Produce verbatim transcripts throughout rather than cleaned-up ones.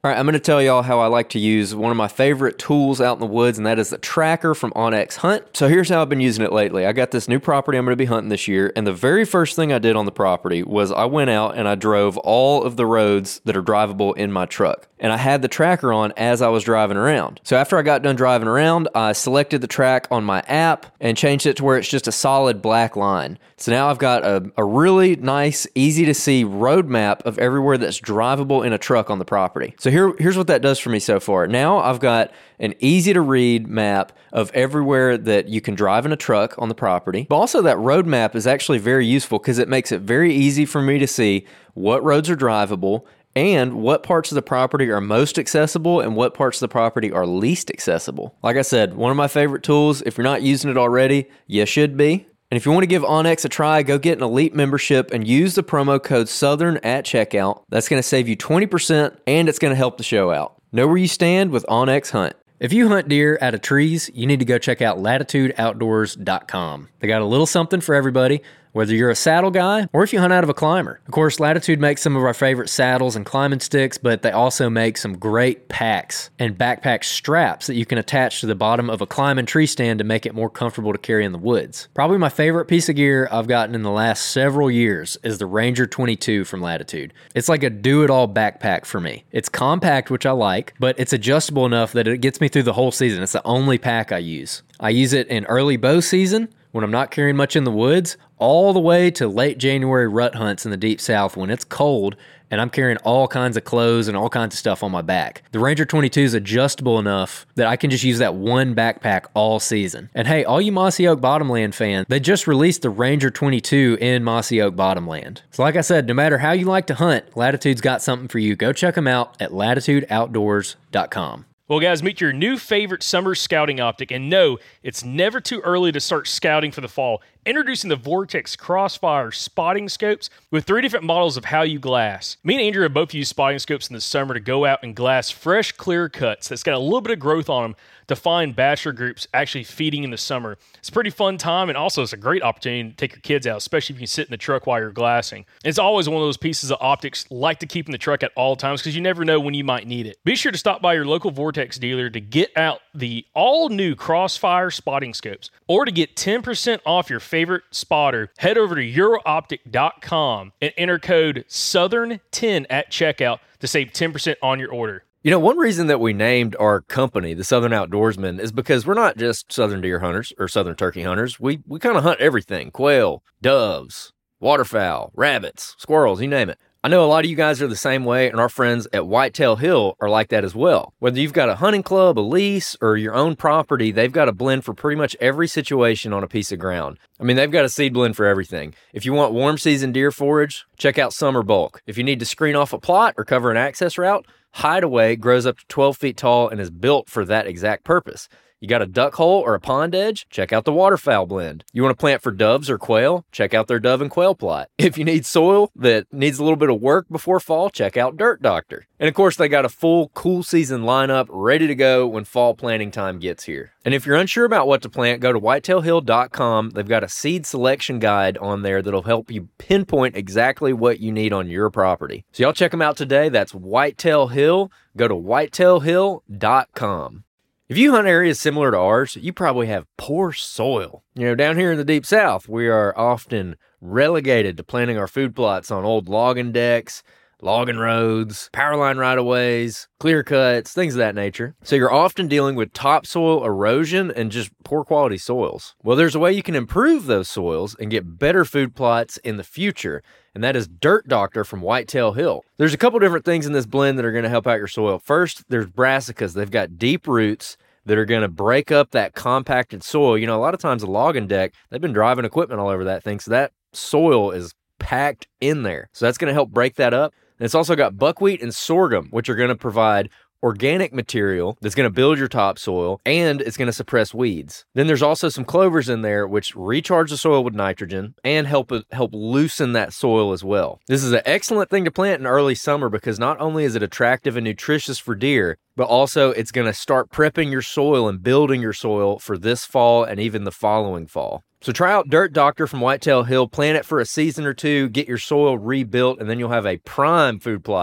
All right, I'm going to tell y'all how I like to use one of my favorite tools out in the woods, and that is the tracker from onX Hunt. So here's how I've been using it lately. I got this new property I'm going to be hunting this year, and the very first thing I did on the property was I went out and I drove all of the roads that are drivable in my truck. And I had the tracker on as I was driving around. So after I got done driving around, I selected the track on my app and changed it to where it's just a solid black line. So now I've got a, a really nice, easy to see road map of everywhere that's drivable in a truck on the property. So here, here's what that does for me so far. Now I've got an easy to read map of everywhere that you can drive in a truck on the property. But also that road map is actually very useful because it makes it very easy for me to see what roads are drivable and what parts of the property are most accessible and what parts of the property are least accessible. Like I said, one of my favorite tools. If you're not using it already, you should be. And if you want to give onX a try, go get an elite membership and use the promo code Southern at checkout. That's going to save you twenty percent and it's going to help the show out. Know where you stand with onX Hunt. If you hunt deer out of trees, you need to go check out latitude outdoors dot com. They got a little something for everybody, whether you're a saddle guy or if you hunt out of a climber. Of course, Latitude makes some of our favorite saddles and climbing sticks, but they also make some great packs and backpack straps that you can attach to the bottom of a climbing tree stand to make it more comfortable to carry in the woods. Probably my favorite piece of gear I've gotten in the last several years is the Ranger twenty-two from Latitude. It's like a do-it-all backpack for me. It's compact, which I like, but it's adjustable enough that it gets me through the whole season. It's the only pack I use. I use it in early bow season when I'm not carrying much in the woods, all the way to late January rut hunts in the deep south when it's cold and I'm carrying all kinds of clothes and all kinds of stuff on my back. The Ranger twenty-two is adjustable enough that I can just use that one backpack all season. And hey, all you Mossy Oak Bottomland fans, they just released the Ranger twenty-two in Mossy Oak Bottomland. So like I said, no matter how you like to hunt, Latitude's got something for you. Go check them out at latitude outdoors dot com. Well, guys, meet your new favorite summer scouting optic. And no, it's never too early to start scouting for the fall. Introducing the Vortex Crossfire spotting scopes with three different models of how you glass. Me and Andrew have both used spotting scopes in the summer to go out and glass fresh, clear cuts that's got a little bit of growth on them to find bachelor groups actually feeding in the summer. It's a pretty fun time, and also it's a great opportunity to take your kids out, especially if you can sit in the truck while you're glassing. It's always one of those pieces of optics like to keep in the truck at all times because you never know when you might need it. Be sure to stop by your local Vortex dealer to get out the all-new Crossfire spotting scopes, or to get ten percent off your favorite spotter, head over to euro optic dot com and enter code Southern ten at checkout to save ten percent on your order. You know, one reason that we named our company the Southern Outdoorsmen is because we're not just southern deer hunters or southern turkey hunters. We we kind of hunt everything: quail, doves, waterfowl, rabbits, squirrels, you name it. I know a lot of you guys are the same way, and our friends at Whitetail Hill are like that as well. Whether you've got a hunting club, a lease, or your own property, they've got a blend for pretty much every situation on a piece of ground. I mean, they've got a seed blend for everything. If you want warm season deer forage, check out Summer Bulk. If you need to screen off a plot or cover an access route, Hideaway grows up to twelve feet tall and is built for that exact purpose. You got a duck hole or a pond edge? Check out the Waterfowl blend. You want to plant for doves or quail? Check out their dove and quail plot. If you need soil that needs a little bit of work before fall, check out Dirt Doctor. And of course, they got a full cool season lineup ready to go when fall planting time gets here. And if you're unsure about what to plant, go to whitetail hill dot com. They've got a seed selection guide on there that'll help you pinpoint exactly what you need on your property. So y'all check them out today. That's Whitetail Hill. Go to whitetail hill dot com. If you hunt areas similar to ours, you probably have poor soil. You know, down here in the Deep South, we are often relegated to planting our food plots on old logging decks, logging roads, power line right-of-ways, clear cuts, things of that nature. So you're often dealing with topsoil erosion and just poor quality soils. Well, there's a way you can improve those soils and get better food plots in the future, and that is Dirt Doctor from Whitetail Hill. There's a couple different things in this blend that are going to help out your soil. First, there's brassicas. They've got deep roots that are going to break up that compacted soil. You know, a lot of times a logging deck, they've been driving equipment all over that thing, so that soil is packed in there. So that's going to help break that up. And it's also got buckwheat and sorghum, which are going to provide organic material that's going to build your topsoil, and it's going to suppress weeds. Then there's also some clovers in there which recharge the soil with nitrogen and help help loosen that soil as well. This is an excellent thing to plant in early summer because not only is it attractive and nutritious for deer, but also it's going to start prepping your soil and building your soil for this fall and even the following fall. So try out Dirt Doctor from Whitetail Hill, plant it for a season or two, get your soil rebuilt, and then you'll have a prime food plot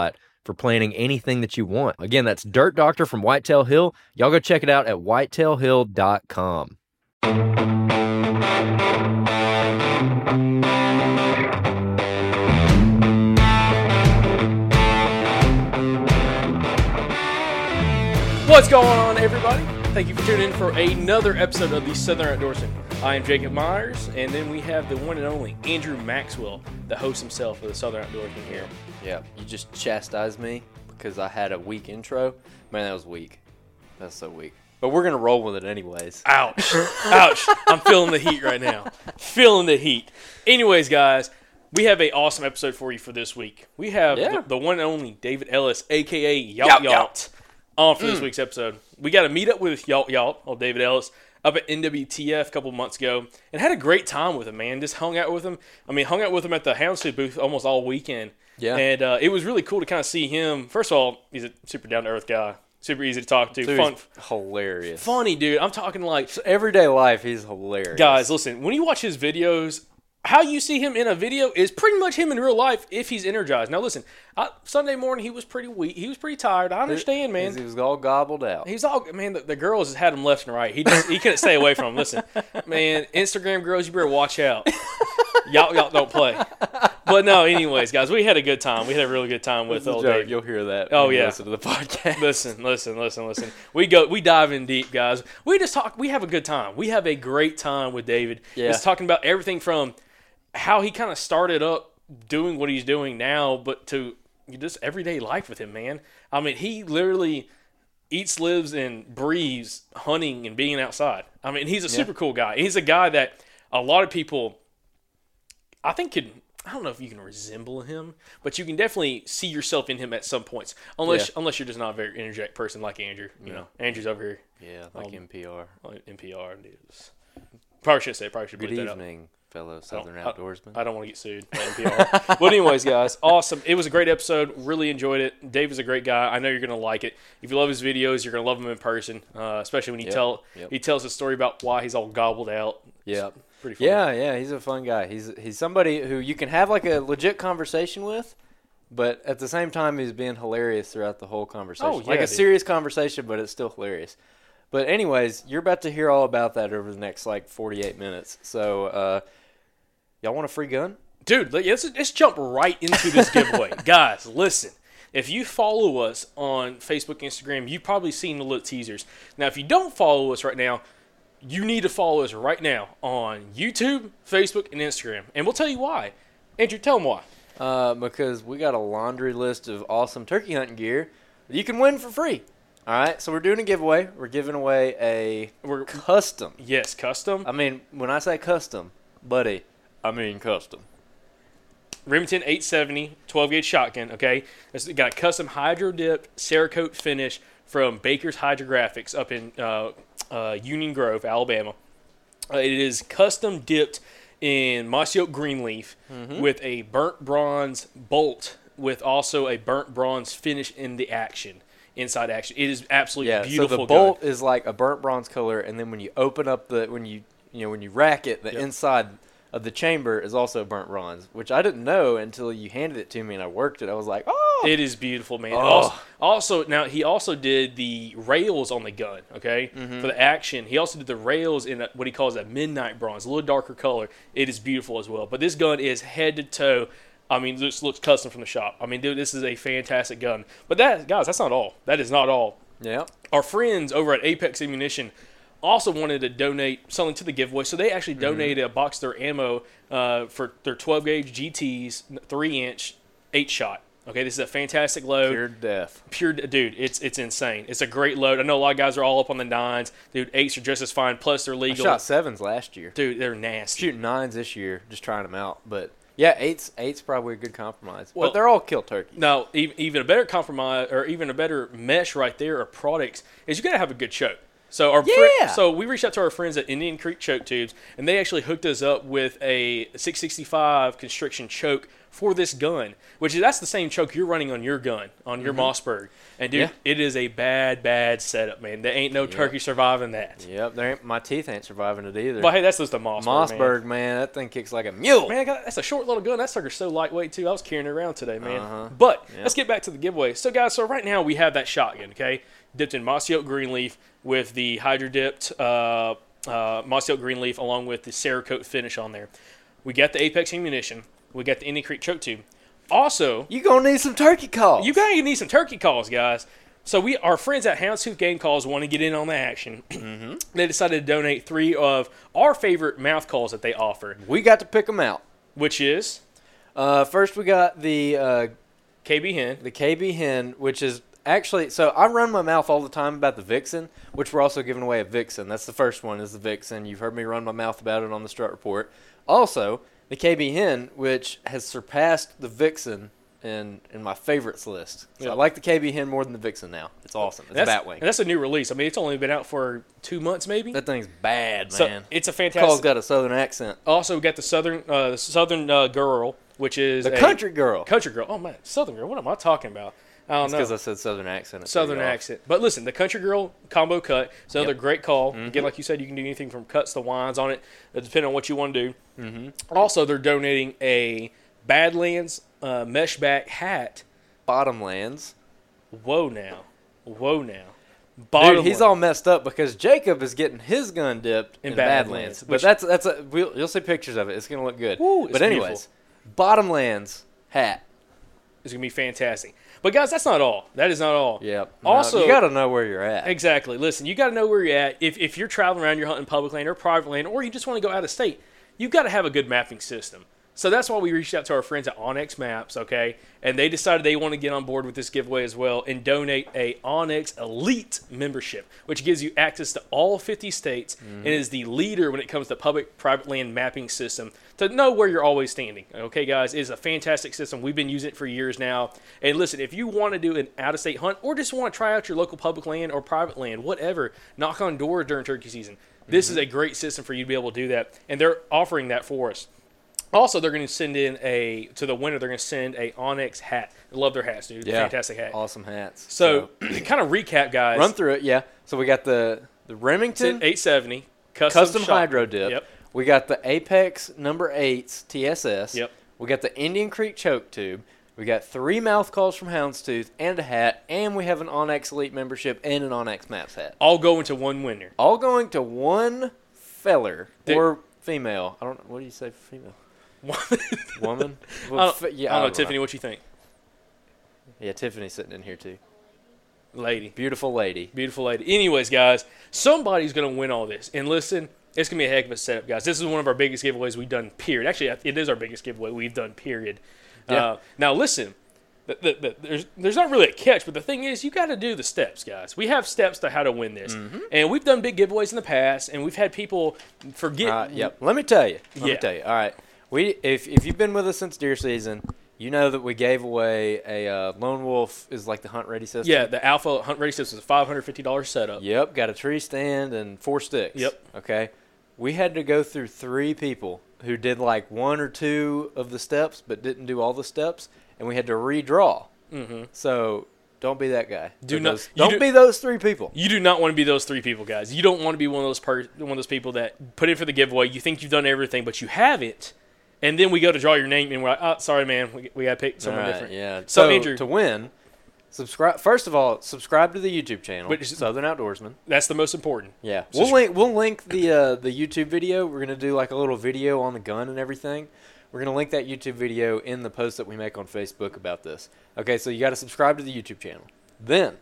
for planning anything that you want. Again, that's Dirt Doctor from Whitetail Hill. Y'all go check it out at whitetail hill dot com. What's going on, everybody? Thank you for tuning in for another episode of the Southern Outdoorsman. I am Jacob Myers, and then we have the one and only Andrew Maxwell, the host himself of the Southern Outdoorsman here. Yeah, you just chastised me because I had a weak intro. Man, that was weak. That's so weak. But we're going to roll with it anyways. Ouch. Ouch. I'm feeling the heat right now. Feeling the heat. Anyways, guys, we have an awesome episode for you for this week. We have Yeah. the, the one and only David Ellis, a k a. Yalt Yalt Yalt, Yalt. on for this week's episode. We got to meet up with Yalt Yalt, or David Ellis, up at N W T F a couple months ago, and had a great time with him, man. Just hung out with him. I mean, hung out with him at the Houndstooth booth almost all weekend. Yeah. And uh, it was really cool to kind of see him. First of all, he's a super down-to-earth guy. Super easy to talk to. Dude, Fun, he's hilarious. funny, dude. I'm talking like... So everyday life, he's hilarious. Guys, listen, when you watch his videos, how you see him in a video is pretty much him in real life if he's energized. Now, listen, I, Sunday morning he was pretty weak. He was pretty tired. I understand, man. He was all gobbled out. He's all, man, the, the girls had him left and right. He just, he couldn't stay away from him. Listen, man, Instagram girls, you better watch out. Y'all, y'all don't play. But no, anyways, guys, we had a good time. We had a really good time with old Dave. You'll hear that. Oh, when you yeah. Listen to the podcast. Listen, listen, listen, listen. We go, we dive in deep, guys. We just talk. We have a good time. We have a great time with David. Yeah. Just talking about everything from how he kind of started up doing what he's doing now, but to just everyday life with him, man. I mean, he literally eats, lives, and breathes hunting and being outside. I mean, he's a super cool guy. He's a guy that a lot of people, I think, could. I don't know if you can resemble him, but you can definitely see yourself in him at some points. Unless, Yeah. unless you're just not a very energetic person like Andrew. You know, Andrew's over here. Yeah, like Um, N P R. on N P R. Dude. Probably should say. Probably should Good bleep that out. evening, fellow Southern I- Outdoorsmen. I don't want to get sued by N P R. But anyways, guys, awesome. It was a great episode. Really enjoyed it. Dave is a great guy. I know you're going to like it. If you love his videos, you're going to love him in person, uh, especially when he Yep, tell yep. he tells a story about why he's all gobbled out. yeah. Pretty fun. Yeah, yeah, he's a fun guy. He's he's somebody who you can have like a legit conversation with, but at the same time he's being hilarious throughout the whole conversation. Oh, like yeah, a dude. serious conversation, but it's still hilarious. But anyways, you're about to hear all about that over the next like forty-eight minutes. So, uh, y'all want a free gun? Dude, let's, let's jump right into this giveaway. Guys, listen. If you follow us on Facebook, Instagram, you've probably seen the little teasers. Now, if you don't follow us right now, you need to follow us right now on YouTube, Facebook, and Instagram. And we'll tell you why. Andrew, tell them why. Uh, because we got a laundry list of awesome turkey hunting gear that you can win for free. All right, so we're doing a giveaway. We're giving away a We're custom. Yes, custom. I mean, when I say custom, buddy, I mean custom. Remington eight seventy twelve gauge shotgun, okay? It's got a custom hydro-dipped Cerakote finish from Baker's Hydrographics up in uh, uh, Union Grove, Alabama. Uh, it is custom dipped in mossy oak greenleaf Mm-hmm. with a burnt bronze bolt with also a burnt bronze finish in the action, inside action. It is absolutely Yeah, beautiful. so the gun. bolt is like a burnt bronze color, and then when you open up the when you you know when you rack it, the Yep. inside of the chamber is also burnt bronze, which I didn't know until you handed it to me and I worked it. I was like, oh, It is beautiful, man. Oh. Also, also, now he also did the rails on the gun, okay, Mm-hmm. for the action. He also did the rails in a, what he calls a midnight bronze, a little darker color. It is beautiful as well. But this gun is head to toe. I mean, this looks custom from the shop. I mean, dude, this is a fantastic gun. But that, guys, that's not all. That is not all. yeah, Our friends over at Apex Ammunition also wanted to donate something to the giveaway, so they actually donated a box of their ammo uh, for their twelve gauge G Ts, three inch, eight shot. Okay, this is a fantastic load. pure death. Pure, dude, it's it's insane. It's a great load. I know a lot of guys are all up on the nines. Dude, eights are just as fine. Plus, they're I legal. shot sevens last year. Dude, they're nasty. Shooting nines this year, just trying them out. But yeah, eights eights probably a good compromise. Well- but they're all kill turkeys. Now, even, even a better compromise, or even a better mesh right there, or products, is you got to have a good choke. So our fri- Yeah. so we reached out to our friends at Indian Creek Choke Tubes, and they actually hooked us up with a six sixty-five constriction choke for this gun, which is that's the same choke you're running on your gun, on your mm-hmm. Mossberg. And, dude, yeah. it is a bad, bad setup, man. There ain't no yep. turkey surviving that. Yep, there ain't, my teeth ain't surviving it either. But, hey, that's just a Mossberg, Mossberg, man. man, that thing kicks like a mule. Man, I got, that's a short little gun. That sucker's so lightweight, too. I was carrying it around today, man. Uh-huh. But yep. let's get back to the giveaway. So, guys, so right now we have that shotgun, okay, dipped in Mossy Oak Greenleaf with the Hydro-dipped uh, uh, Mossy Oak Greenleaf along with the Cerakote finish on there. We got the Apex ammunition. We got the Indian Creek choke tube. Also, you gonna need some turkey calls. You gotta need some turkey calls, guys. So we, our friends at Houndstooth Game Calls, want to get in on the action. Mm-hmm. They decided to donate three of our favorite mouth calls that they offer. We got to pick them out. Which is, uh, first we got the uh, K B Hen. The K B Hen, which is actually, so I run my mouth all the time about the Vixen, which we're also giving away a Vixen. That's the first one, is the Vixen. You've heard me run my mouth about it on the Strut Report. Also, the K B Hen, which has surpassed the Vixen in in my favorites list. So yep. I like the K B Hen more than the Vixen now. It's awesome. It's that's, a Batwing. And that's a new release. I mean, it's only been out for two months, maybe. That thing's bad, so man. It's a fantastic. Call's got a southern accent. Also, we got the Southern uh, the Southern uh, Girl, which is the a country girl. Country Girl. Oh man, Southern Girl. What am I talking about? I don't It's know. because I said southern accent. Southern accent. But listen, the Country Girl combo cut is another Yep. great call. Mm-hmm. Again, like you said, you can do anything from cuts to wines on it, uh, depending on what you want to do. Mm-hmm. Also, they're donating a Badlands uh, mesh back hat. Bottomlands. Whoa now. Whoa now. Dude, he's all messed up because Jacob is getting his gun dipped in, in Badlands. Badlands. But that's that's a we'll, you'll see pictures of it. It's gonna look good. Woo, but anyways, beautiful. Bottomlands hat. It's gonna be fantastic. But guys, that's not all. That is not all. Yep. Also, no, you got to know where you're at. Exactly. Listen, you got to know where you're at. If if you're traveling around, you're hunting public land or private land, or you just want to go out of state, you've got to have a good mapping system. So that's why we reached out to our friends at Onyx Maps, okay? And they decided they want to get on board with this giveaway as well and donate a Onyx Elite membership, which gives you access to all fifty states mm-hmm. and is the leader when it comes to public-private land mapping system to know where you're always standing. Okay, guys? It is a fantastic system. We've been using it for years now. And listen, if you want to do an out-of-state hunt or just want to try out your local public land or private land, whatever, knock on doors during turkey season, this mm-hmm. is a great system for you to be able to do that. And they're offering that for us. Also, they're going to send in a, to the winner, they're going to send a Onyx hat. I love their hats, dude. Yeah. Fantastic hat. Awesome hats. So, so kind of recap, guys. Run through it, yeah. So we got the, the Remington eight seventy custom, custom shot. hydro dip. Yep. We got the Apex number eights T S S. Yep. We got the Indian Creek choke tube. We got three mouth calls from Houndstooth and a hat, and we have an Onyx Elite membership and an Onyx Maps hat. All going to one winner. All going to one feller Did, or female. I don't know. What do you say for female? Woman? Well, I don't, f- yeah, I don't know, know, Tiffany, what you think? Yeah, Tiffany's sitting in here too. Lady. Beautiful lady. Beautiful lady. Anyways, guys, somebody's going to win all this. And listen, it's going to be a heck of a setup, guys. This is one of our biggest giveaways we've done, period. Actually, it is our biggest giveaway we've done, period. Yeah. Uh, now, listen, the, the, the, there's there's not really a catch, but the thing is, you got to do the steps, guys. We have steps to how to win this. Mm-hmm. And we've done big giveaways in the past, and we've had people forget. Uh, yep. Let me tell you. Let yeah. me tell you. All right. We if if you've been with us since deer season, you know that we gave away a uh, Lone Wolf is like the hunt ready system. Yeah, the Alpha Hunt Ready system is a five hundred fifty dollars setup. Yep, got a tree stand and four sticks. Yep. Okay. We had to go through three people who did like one or two of the steps but didn't do all the steps, and we had to redraw. Mm-hmm. So don't be that guy. Do not. Those, don't do, be those three people. You do not want to be those three people, guys. You don't want to be one of those per, one of those people that put in for the giveaway. You think you've done everything, but you haven't. And then we go to draw your name, and we're like, oh, sorry, man, we, we got to pick someone right, different. Yeah. So, so Andrew, to win, subscribe. First of all, subscribe to the YouTube channel, Which is- Southern Outdoorsman. that's the most important. Yeah, So we'll link. We'll link the uh, the YouTube video. We're gonna do like a little video on the gun and everything. We're gonna link that YouTube video in the post that we make on Facebook about this. Okay, so you got to subscribe to the YouTube channel. Then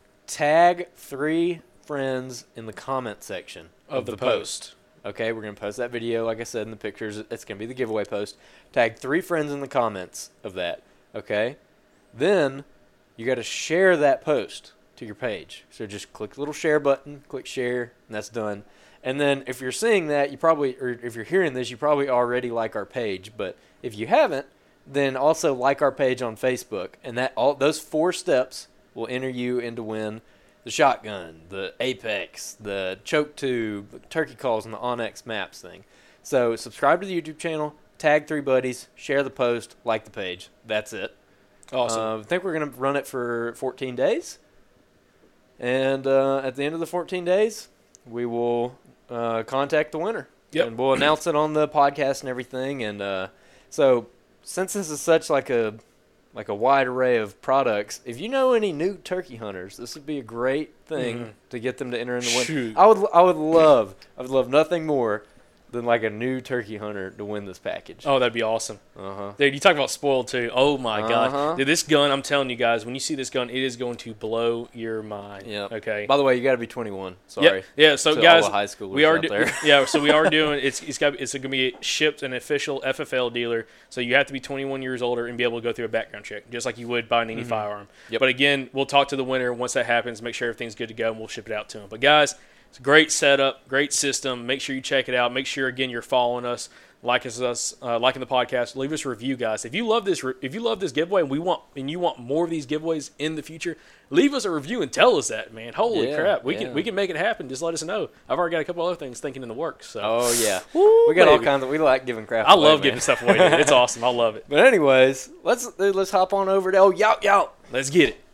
tag three friends in the comment section Of, of, the, the post. post. Okay, we're going to post that video, like I said, in the pictures. It's going to be the giveaway post. Tag three friends in the comments of that, okay? Then you got to share that post to your page. So just click the little share button, click share, and that's done. And then if you're seeing that, you probably, or if you're hearing this, you probably already like our page. But if you haven't, then also like our page on Facebook. And that all those four steps will enter you into win the shotgun, the Apex, the choke tube, the turkey calls, and the Onyx Maps thing. So subscribe to the YouTube channel, tag three buddies, share the post, like the page. That's it. Awesome. Uh, I think we're going to run it for fourteen days. And uh, at the end of the fourteen days, we will uh, contact the winner. Yep. And we'll announce it on the podcast and everything. And uh, so since this is such like a like a wide array of products, if you know any new turkey hunters, this would be a great thing Mhm. to get them to enter in the win. Shoot. I would I would love I would love nothing more than like a new turkey hunter to win this package. Oh, that'd be awesome. Uh-huh. Dude, you talk about spoiled too. Oh my Uh-huh. god. Dude, this gun, I'm telling you guys, when you see this gun, it is going to blow your mind. Yeah. Okay. By the way, you got to be twenty-one. Sorry. Yeah. Yeah. So To guys, all the high schoolers we are out do- there. yeah. So we are doing it's it's got it's going to be shipped an official F F L dealer. So you have to be twenty-one years older and be able to go through a background check, just like you would buying any firearm. Yep. But again, we'll talk to the winner once that happens. Make sure everything's good to go, and we'll ship it out to them. But guys, it's a great setup, great system. Make sure you check it out. Make sure again you're following us, liking us, uh, liking the podcast. Leave us a review, guys. If you love this, re- if you love this giveaway, and we want, and you want more of these giveaways in the future, leave us a review and tell us that, man. Holy Yeah, crap, we yeah. can we can make it happen. Just let us know. I've already got a couple other things thinking in the works. So Oh yeah. Woo, we got all baby. kinds of we like giving crap I away, love man. giving stuff away. Dude. It's awesome. I love it. But anyways, let's dude, let's hop on over to oh yout yout. Let's get it.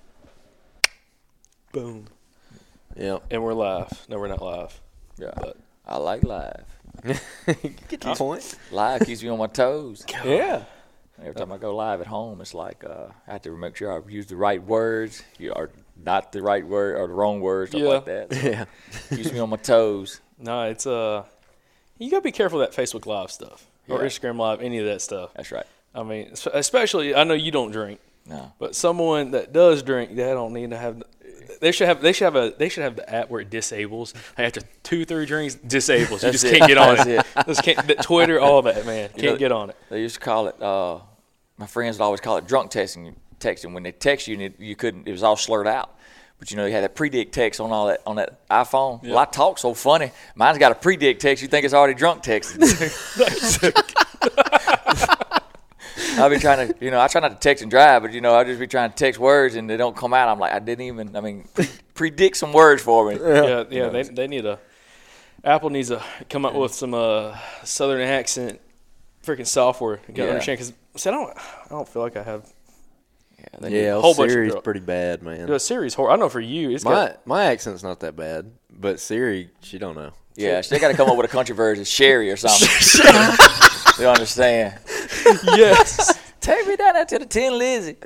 Boom. Yeah. And we're live. No, we're not live. Yeah, But- I like live. Get to the point. Live keeps me on my toes. Yeah. Every time I go live at home, it's like uh, I have to make sure I use the right words, you are not the right word or the wrong words, stuff Yeah. like that. So Yeah. keeps me on my toes. No, it's uh, you gotta be careful of that Facebook Live stuff or Yeah. Instagram Live, any of that stuff. That's right. I mean, es- especially I know you don't drink, No. but someone that does drink, they don't need to have. They should have. They should have a. They should have the app where it disables. After two, three drinks, disables. You That's just it. can't get on That's it. it. Just can't. the Twitter, all that, man. Can't know- get on it. They used to call it. Uh, my friends would always call it drunk texting. Texting when they text you, and it, you couldn't. It was all slurred out. But you know, you had that predict text on all that on that iPhone. Well, I talk so funny. Mine's got a predict text. You think it's already drunk texting? I'll be trying to, you know, I try not to text and drive, but you know, I just be trying to text words and they don't come out. I'm like, I didn't even. I mean, pre- predict some words for me. Yeah, yeah. They they need a. Apple needs to come up with some uh, Southern accent, freaking software. You gotta Yeah. understand because I don't. I don't feel like I have. Yeah, they need- Yeah, whole bunch of Siri's girl- pretty bad, man. The series horror. I know for you, it's My got. my accent's not that bad, but Siri, she don't know. yeah, so they got to come up with a country version, Sherry or something. You understand? Yes. Take me down there to the Tin Lizzy.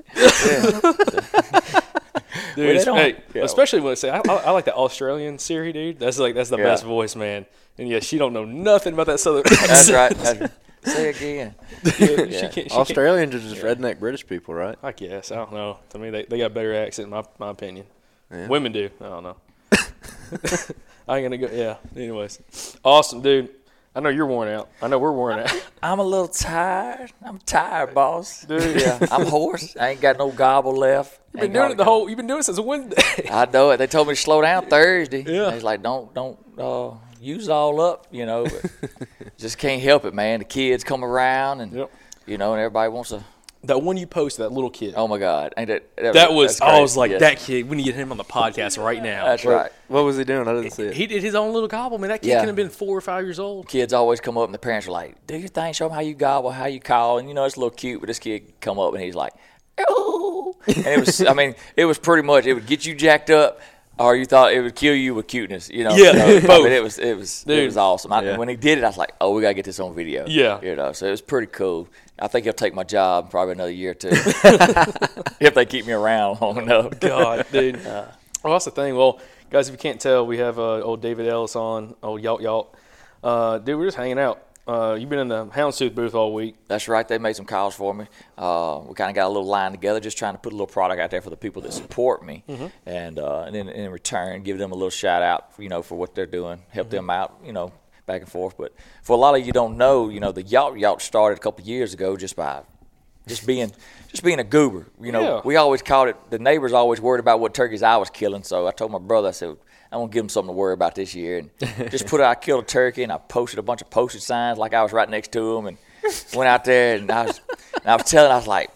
Dude, they it's- don't- hey, yeah. especially when I say I, I, I like the Australian Siri, dude. That's like that's the Yeah. best voice, man. And yeah, she don't know nothing about that southern That's accent. right. That's right. Say again. Yeah, she Yeah. can't, she can't, Australians are just redneck British people, right? I guess I don't know. To me, they, they got a better accent, in my my opinion. Yeah. Women do. I don't know. I ain't gonna go. Yeah. Anyways, awesome, dude. I know you're worn out. I know we're worn out. I'm a little tired. I'm tired, boss. Dude. Yeah, I'm hoarse. I ain't got no gobble left. You've been Ain't doing got it the a- whole. You've been doing it since Wednesday. I know it. They told me to slow down Thursday. Yeah. They was like, don't don't uh, use it all up, you know. But just can't help it, man. The kids come around, and Yep. you know, and everybody wants to. That one you posted, that little kid. Oh my God, ain't that? that was. that's I was crazy. like, Yeah. that kid. We need to get him on the podcast right now. That's right. What was he doing? I didn't see it. He did his own little gobble, man. That kid Yeah. could have been four or five years old. Kids always come up, and the parents are like, "Do your thing. Show them how you gobble, how you call." And you know, it's a little cute. But this kid come up, and he's like, "Oh!" And it was. I mean, it was pretty much. It would get you jacked up, or you thought it would kill you with cuteness. You know. Yeah, So, I both. mean, it was. It was. Dude. It was awesome. I, Yeah. When he did it, I was like, "Oh, we gotta get this on video." Yeah. You know. So it was pretty cool. I think he'll take my job probably another year or two if they keep me around long enough. God, dude. Well, that's the thing. Well, guys, if you can't tell, we have uh, old David Ellis on, old Yalt Yalt. Uh, dude, we're just hanging out. Uh, you've been in the Houndstooth booth all week. That's right. They made some calls for me. Uh, we kind of got a little line together, just trying to put a little product out there for the people that support me, Mm-hmm. and uh, and then in return, give them a little shout out, you know, for what they're doing, help Mm-hmm. them out, you know, back and forth. But for a lot of you don't know, you know, the Yacht Yacht started a couple of years ago just by just being just being a goober. You know, Yeah. we always called it. The neighbors always worried about what turkeys I was killing, so I told my brother, I said, I'm gonna give them something to worry about this year, and just put out. I killed a turkey, and I posted a bunch of postage signs like I was right next to him, and went out there, and I was, and I was telling, I was like,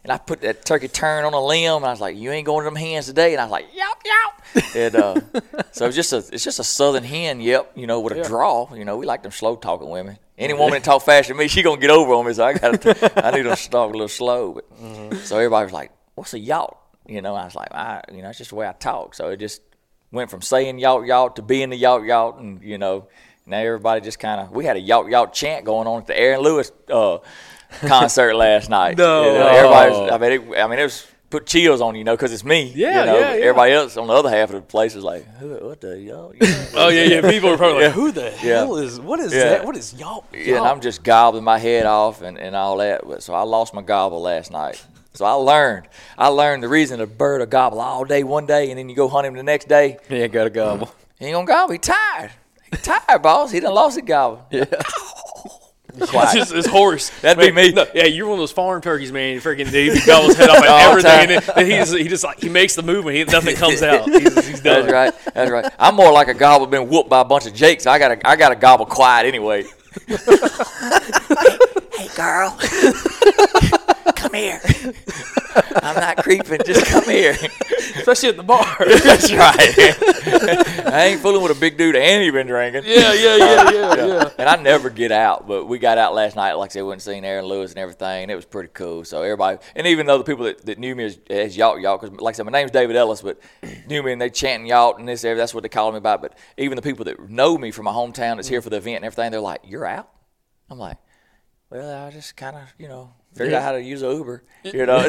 and I put that turkey turn on a limb, and I was like, "You ain't going to them hens today," and I was like, "Yop, yop." And uh, so it's just a it's just a southern hen, yep, you know, with a yeah. draw. You know, we like them slow talking women. Any woman that talk faster than me, she gonna get over on me. So I got I need them to talk a little slow. But mm-hmm. so everybody was like, "What's a yacht?" You know, I was like, I, you know, it's just the way I talk. So it just went from saying yacht yacht to being the yacht yacht, and you know, now everybody just kind of. We had a yacht yacht chant going on at the Aaron Lewis uh, concert last night. No, you know, everybody's. I mean, it, I mean, it was. Put chills on you know, because it's me. Yeah, you know? yeah, yeah. Everybody else on the other half of the place is like, Who, what the y'all? Oh yeah, yeah. People are probably like, who the yeah. hell is? What is yeah. that? What is y'all? Yeah, and I'm just gobbling my head off and, and all that. But so I lost my gobble last night. So I learned. I learned the reason a bird will gobble all day one day, and then you go hunt him the next day. He ain't got a gobble. He ain't gonna gobble. He tired. He tired, boss. He done lost his gobble. Yeah. It's just his horse. That'd man, be me. No, yeah, you're one of those farm turkeys, man. You freaking dude, he gobbles head off at everything, and then he just, he just like he makes the movement. He, nothing comes out. He's, he's done. That's right. That's right. I'm more like a gobble been whooped by a bunch of jakes. I got I got to gobble quiet anyway. Hey, girl, come here. I'm not creeping. Just come here. Especially at the bar. That's right. I ain't fooling with a big dude that ain't even drinking. Yeah, yeah, yeah, yeah, yeah. And I never get out, but we got out last night. Like I said, we went and seen Aaron Lewis and everything, and it was pretty cool. So everybody, and even though the people that, that knew me as, as Yacht Yacht, because like I said, my name's David Ellis, but knew me and they chanting Yacht and this, that's what they call me about. But even the people that know me from my hometown that's here for the event and everything, they're like, "You're out?" I'm like, "Well, I just kind of, you know, figured yeah. out how to use an Uber, you know."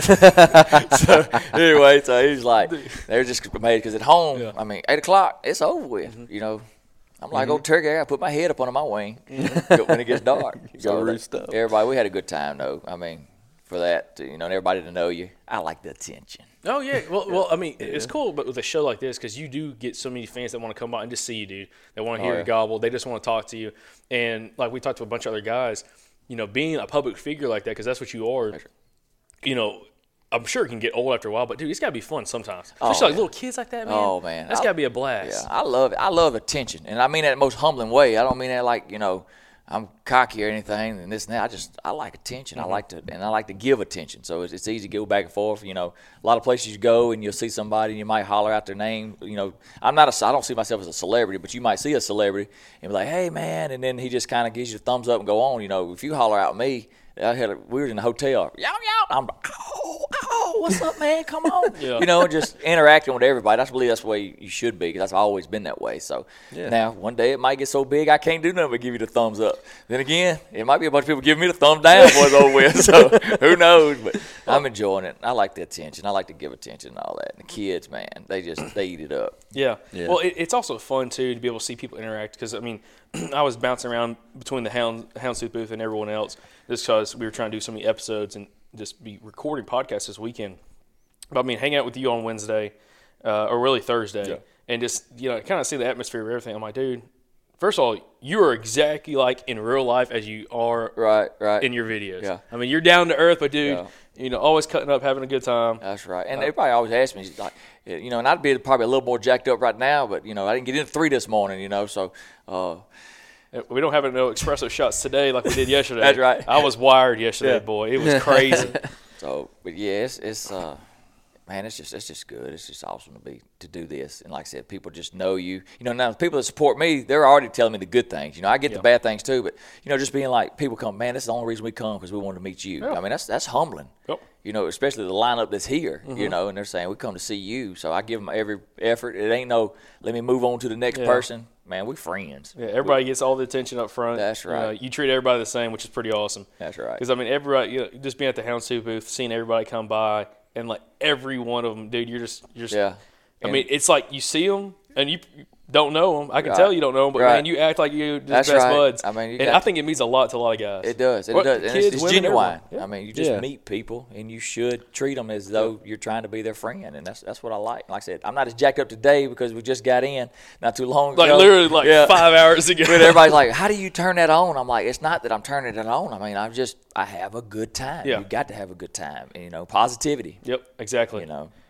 So anyway, so he's like, they're just amazed because at home, yeah. I mean, eight o'clock, it's over with, mm-hmm. you know. I'm like, mm-hmm. old turkey, I got to put my head up under my wing mm-hmm. when it gets dark. So roost up. Everybody, we had a good time though. I mean, for that, you know, and everybody to know you. I like the attention. Oh yeah, well, well, I mean, yeah. it's cool, but with a show like this, because you do get so many fans that want to come by and just see you, dude. They want to hear oh, yeah. you gobble. They just want to talk to you, and like we talked to a bunch of other guys. You know, being a public figure like that, because that's what you are, you know, I'm sure it can get old after a while, but, dude, it's got to be fun sometimes. Especially oh, like little kids like that, man. Oh, man. That's got to be a blast. Yeah, I love it. I love attention, and I mean that in the most humbling way. I don't mean that like, you know, I'm cocky or anything and this and that. I just, I like attention. Mm-hmm. I like to, and I like to give attention. So it's, it's easy to go back and forth. You know, a lot of places you go and you'll see somebody and you might holler out their name. You know, I'm not a, I don't see myself as a celebrity, but you might see a celebrity and be like, "Hey, man," and then he just kind of gives you a thumbs up and go on. You know, if you holler out me, I had a, we were in the hotel. Yow, yow. I'm like, oh, oh, what's up, man? Come on. Yeah. You know, just interacting with everybody. I believe that's the way you should be, because that's always been that way. So yeah. Now, one day it might get so big I can't do nothing but give you the thumbs up. Then again, it might be a bunch of people giving me the thumbs down before it's over with. So who knows? But I'm enjoying it. I like the attention. I like to give attention and all that. And the kids, man, they just they eat it up. Yeah. yeah. Well, it, it's also fun, too, to be able to see people interact, because, I mean, I was bouncing around between the Hound, Houndstooth booth and everyone else just because we were trying to do so many episodes and just be recording podcasts this weekend. But, I mean, hang out with you on Wednesday uh, or really Thursday yeah. and just, you know, kind of see the atmosphere of everything. I'm like, dude, first of all, you are exactly like in real life as you are right, right. in your videos. Yeah. I mean, you're down to earth, but, dude, yeah. you know, always cutting up, having a good time. That's right. And uh, everybody always asks me, like, you know, and I'd be probably a little more jacked up right now, but, you know, I didn't get into three this morning, you know, so uh, – we don't have no espresso shots today like we did yesterday. That's right. I was wired yesterday, yeah. boy. It was crazy. So, but yeah, it's, it's uh, man, it's just it's just good. It's just awesome to be to do this. And like I said, people just know you. You know, now the people that support me, they're already telling me the good things. You know, I get yeah. the bad things too, but you know, just being like, people come, man, that's the only reason we come, because we wanted to meet you. Yeah. I mean, that's that's humbling. Yep. You know, especially the lineup that's here, mm-hmm. you know, and they're saying, we come to see you. So I give them every effort. It ain't no, let me move on to the next yeah. person. Man, we friends. Yeah, everybody we, gets all the attention up front. That's right. You know, you treat everybody the same, which is pretty awesome. That's right. Because, I mean, everybody, you know, just being at the Houndstooth booth, seeing everybody come by, and, like, every one of them, dude, you're just, you're just yeah. I and, mean, it's like you see them, and you don't know them. I can right. tell you don't know them, but, right. man, you act like you're just That's best right. buds. I mean, you and I think it means a lot to a lot of guys. It does. It what, does. And kids, it's, it's women, genuine. Yeah. I mean, you just yeah. meet people, and you should treat them as though you're trying to be their friend, and that's that's what I like. Like I said, I'm not as jacked up today because we just got in not too long like ago. Like literally like yeah. five hours ago. But everybody's like, how do you turn that on? I'm like, it's not that I'm turning it on. I mean, I'm just, I have a good time. Yeah. You got to have a good time. And, you know, positivity. Yep, exactly. You know.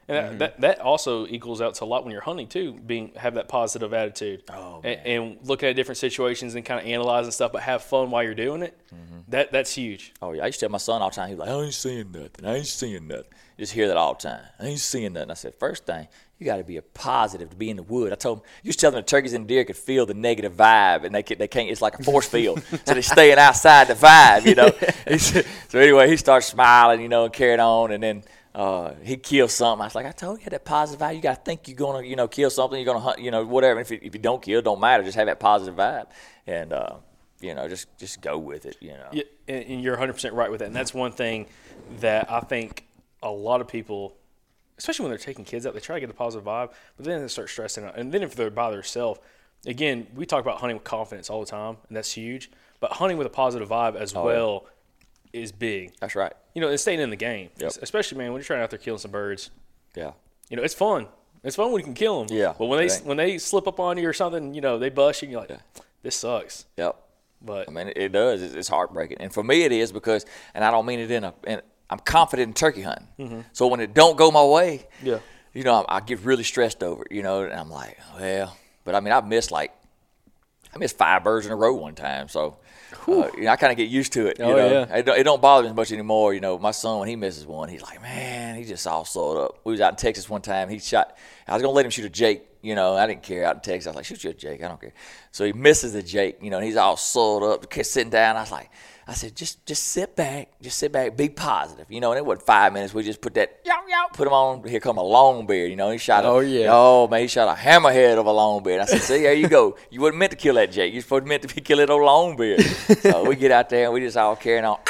And that, mm-hmm. that that also equals out to a lot when you're hunting too, being have that positive attitude. Oh, and, and looking at different situations and kind of analyzing stuff, but have fun while you're doing it. Mm-hmm. That that's huge. Oh yeah, I used to tell my son all the time. He was like, "I ain't seeing nothing. I ain't seeing nothing." Just hear that all the time. I ain't seeing nothing. I said, first thing, you got to be a positive to be in the wood. I told him, you was telling the turkeys and deer could feel the negative vibe, and they can, they can't. It's like a force field, so they're staying outside the vibe, you know. So anyway, he starts smiling, you know, and carried on, and then. Uh, he killed something. I was like, I told you that positive vibe. You got to think you're going to, you know, kill something. You're going to hunt, you know, whatever. If you, if you don't kill, it don't matter. Just have that positive vibe. And, uh, you know, just, just go with it, you know. Yeah, and you're one hundred percent right with that. And that's one thing that I think a lot of people, especially when they're taking kids out, they try to get a positive vibe, but then they start stressing out. And then if they're by themselves, again, we talk about hunting with confidence all the time, and that's huge. But hunting with a positive vibe as oh, well yeah. is big. That's right. You know, and staying in the game, yep. especially, man, when you're trying out there killing some birds. Yeah. You know, it's fun. It's fun when you can kill them. Yeah. But when they when they slip up on you or something, you know, they bust you, and you're like, yeah. this sucks. Yep. But I mean, it, it does. It's, it's heartbreaking. And for me, it is because, and I don't mean it in a, in, I'm confident in turkey hunting. Mm-hmm. So when it don't go my way, yeah, you know, I, I get really stressed over it, you know, and I'm like, well, but I mean, I've missed like, I missed five birds in a row one time, so uh, you know, I kind of get used to it. You oh, know, yeah. it, don't, it don't bother me as much anymore. You know, my son when he misses one, he's like, man, he just all soiled up. We was out in Texas one time. He shot. I was gonna let him shoot a Jake. You know, I didn't care out in Texas. I was like, shoot you a Jake. I don't care. So he misses the Jake. You know, and he's all soiled up, sitting down. I was like, I said, just just sit back, just sit back, be positive. You know, and it wasn't five minutes. We just put that, yow, yow, put him on. Here come a long beard. You know, he shot. A, oh yeah. Oh man, he shot a hammerhead of a long beard. I said, see, there you go. You wasn't meant to kill that Jake. You supposed to meant to be killing old long beard. So we get out there and we just all carrying on.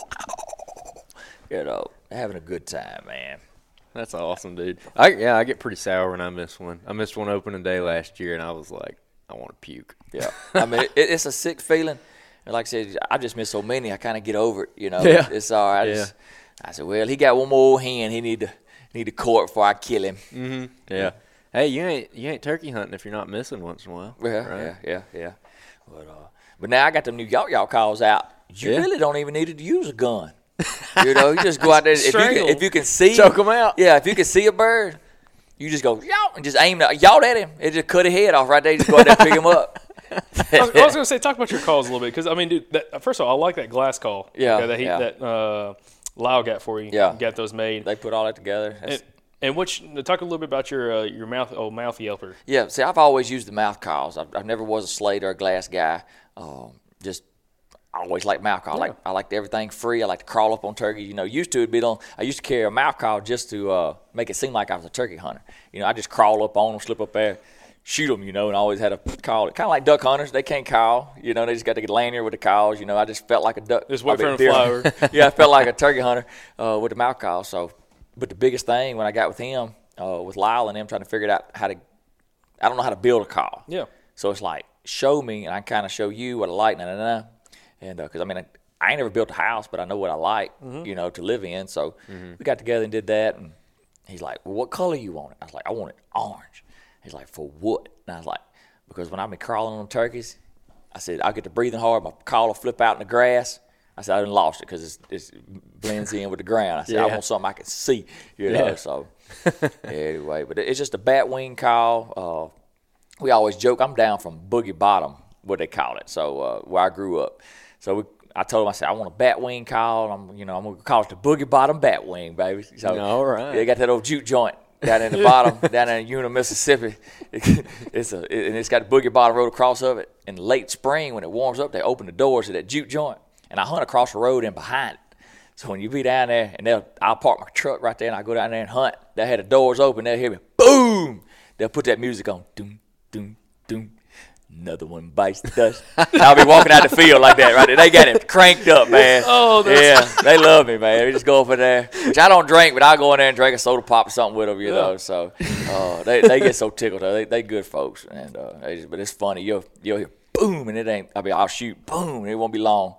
You know, having a good time, man. That's awesome, dude. I yeah, I get pretty sour when I miss one. I missed one opening day last year, and I was like, I want to puke. Yeah, I mean, it, it's a sick feeling. And like I said, I just missed so many. I kind of get over it, you know. Yeah. It's all right. I, yeah. just, I said, well, he got one more hen. He need to need to court before I kill him. Mm-hmm. Yeah. Hey, you ain't you ain't turkey hunting if you're not missing once in a while. Yeah, right? yeah, yeah, yeah. But uh, but now I got them new y'all y'all calls out. You yeah. really don't even need to use a gun. You know, you just go out there. if, you can, if you can see, choke them out. Yeah, if you can see a bird, you just go yow and just aim the, yaw at him. It just cut his head off right there. You just go out there and pick him up. I was, I was going to say, talk about your calls a little bit because I mean, dude. That, first of all, I like that glass call. Yeah, okay, that he, yeah. that uh, Lyle got for you. Yeah, got those made. They put all that together. And, and which talk a little bit about your uh, your mouth oh mouth yelper. Yeah, see, I've always used the mouth calls. I've, I never was a slate or a glass guy. Um, just. I always like mouth call. Yeah. I like I liked everything free. I like to crawl up on turkey. You know, used to it be on. I used to carry a mouth call just to uh, make it seem like I was a turkey hunter. You know, I just crawl up on them, slip up there, shoot them. You know, and I always had a call. Kind of like duck hunters. They can't call. You know, they just got to get lanyard with the calls. You know, I just felt like a duck. Just wait for them to fly over. Yeah, I felt like a turkey hunter uh, with the mouth call. So, but the biggest thing when I got with him, uh, with Lyle and them trying to figure out how to, I don't know how to build a call. Yeah. So it's like show me, and I kind of show you what I like. Nah, nah, nah. And because uh, I mean. I, I ain't never built a house, but I know what I like, mm-hmm. you know, to live in. So mm-hmm. we got together and did that. And he's like, well, what color you want it? I was like, I want it orange. He's like, for what? And I was like, because when I've been crawling on turkeys, I said, I'll get to breathing hard. My collar will flip out in the grass. I said, I done lost it because it blends in with the ground. I said, yeah. I want something I can see, you know. Yeah. So anyway, but it's just a bat wing call. Uh, we always joke, I'm down from Boogie Bottom, what they call it, so uh, where I grew up. So we I told him, I said, I want a bat wing call. I'm, you know, I'm gonna call it the Boogie Bottom Bat Wing, baby. So all right. They got that old juke joint down in the bottom, down in Una, Mississippi. It's a, it, and it's got the Boogie Bottom road across of it. In late spring, when it warms up, they open the doors to that juke joint, and I hunt across the road and behind it. So when you be down there, and they'll, I'll park my truck right there, and I go down there and hunt. They had the doors open. They'll hear me, boom. They'll put that music on, doom, doom, doom. Another one bites the dust. I'll be walking out the field like that, right there. They got it cranked up, man. Oh, that's yeah, they love me, man. They just go over there, which I don't drink, but I'll go in there and drink a soda pop or something with them, you know. So uh, they they get so tickled. They they good folks, and uh, they just, but it's funny. You'll you'll hear boom, and it ain't. I mean, I'll shoot boom, and it won't be long.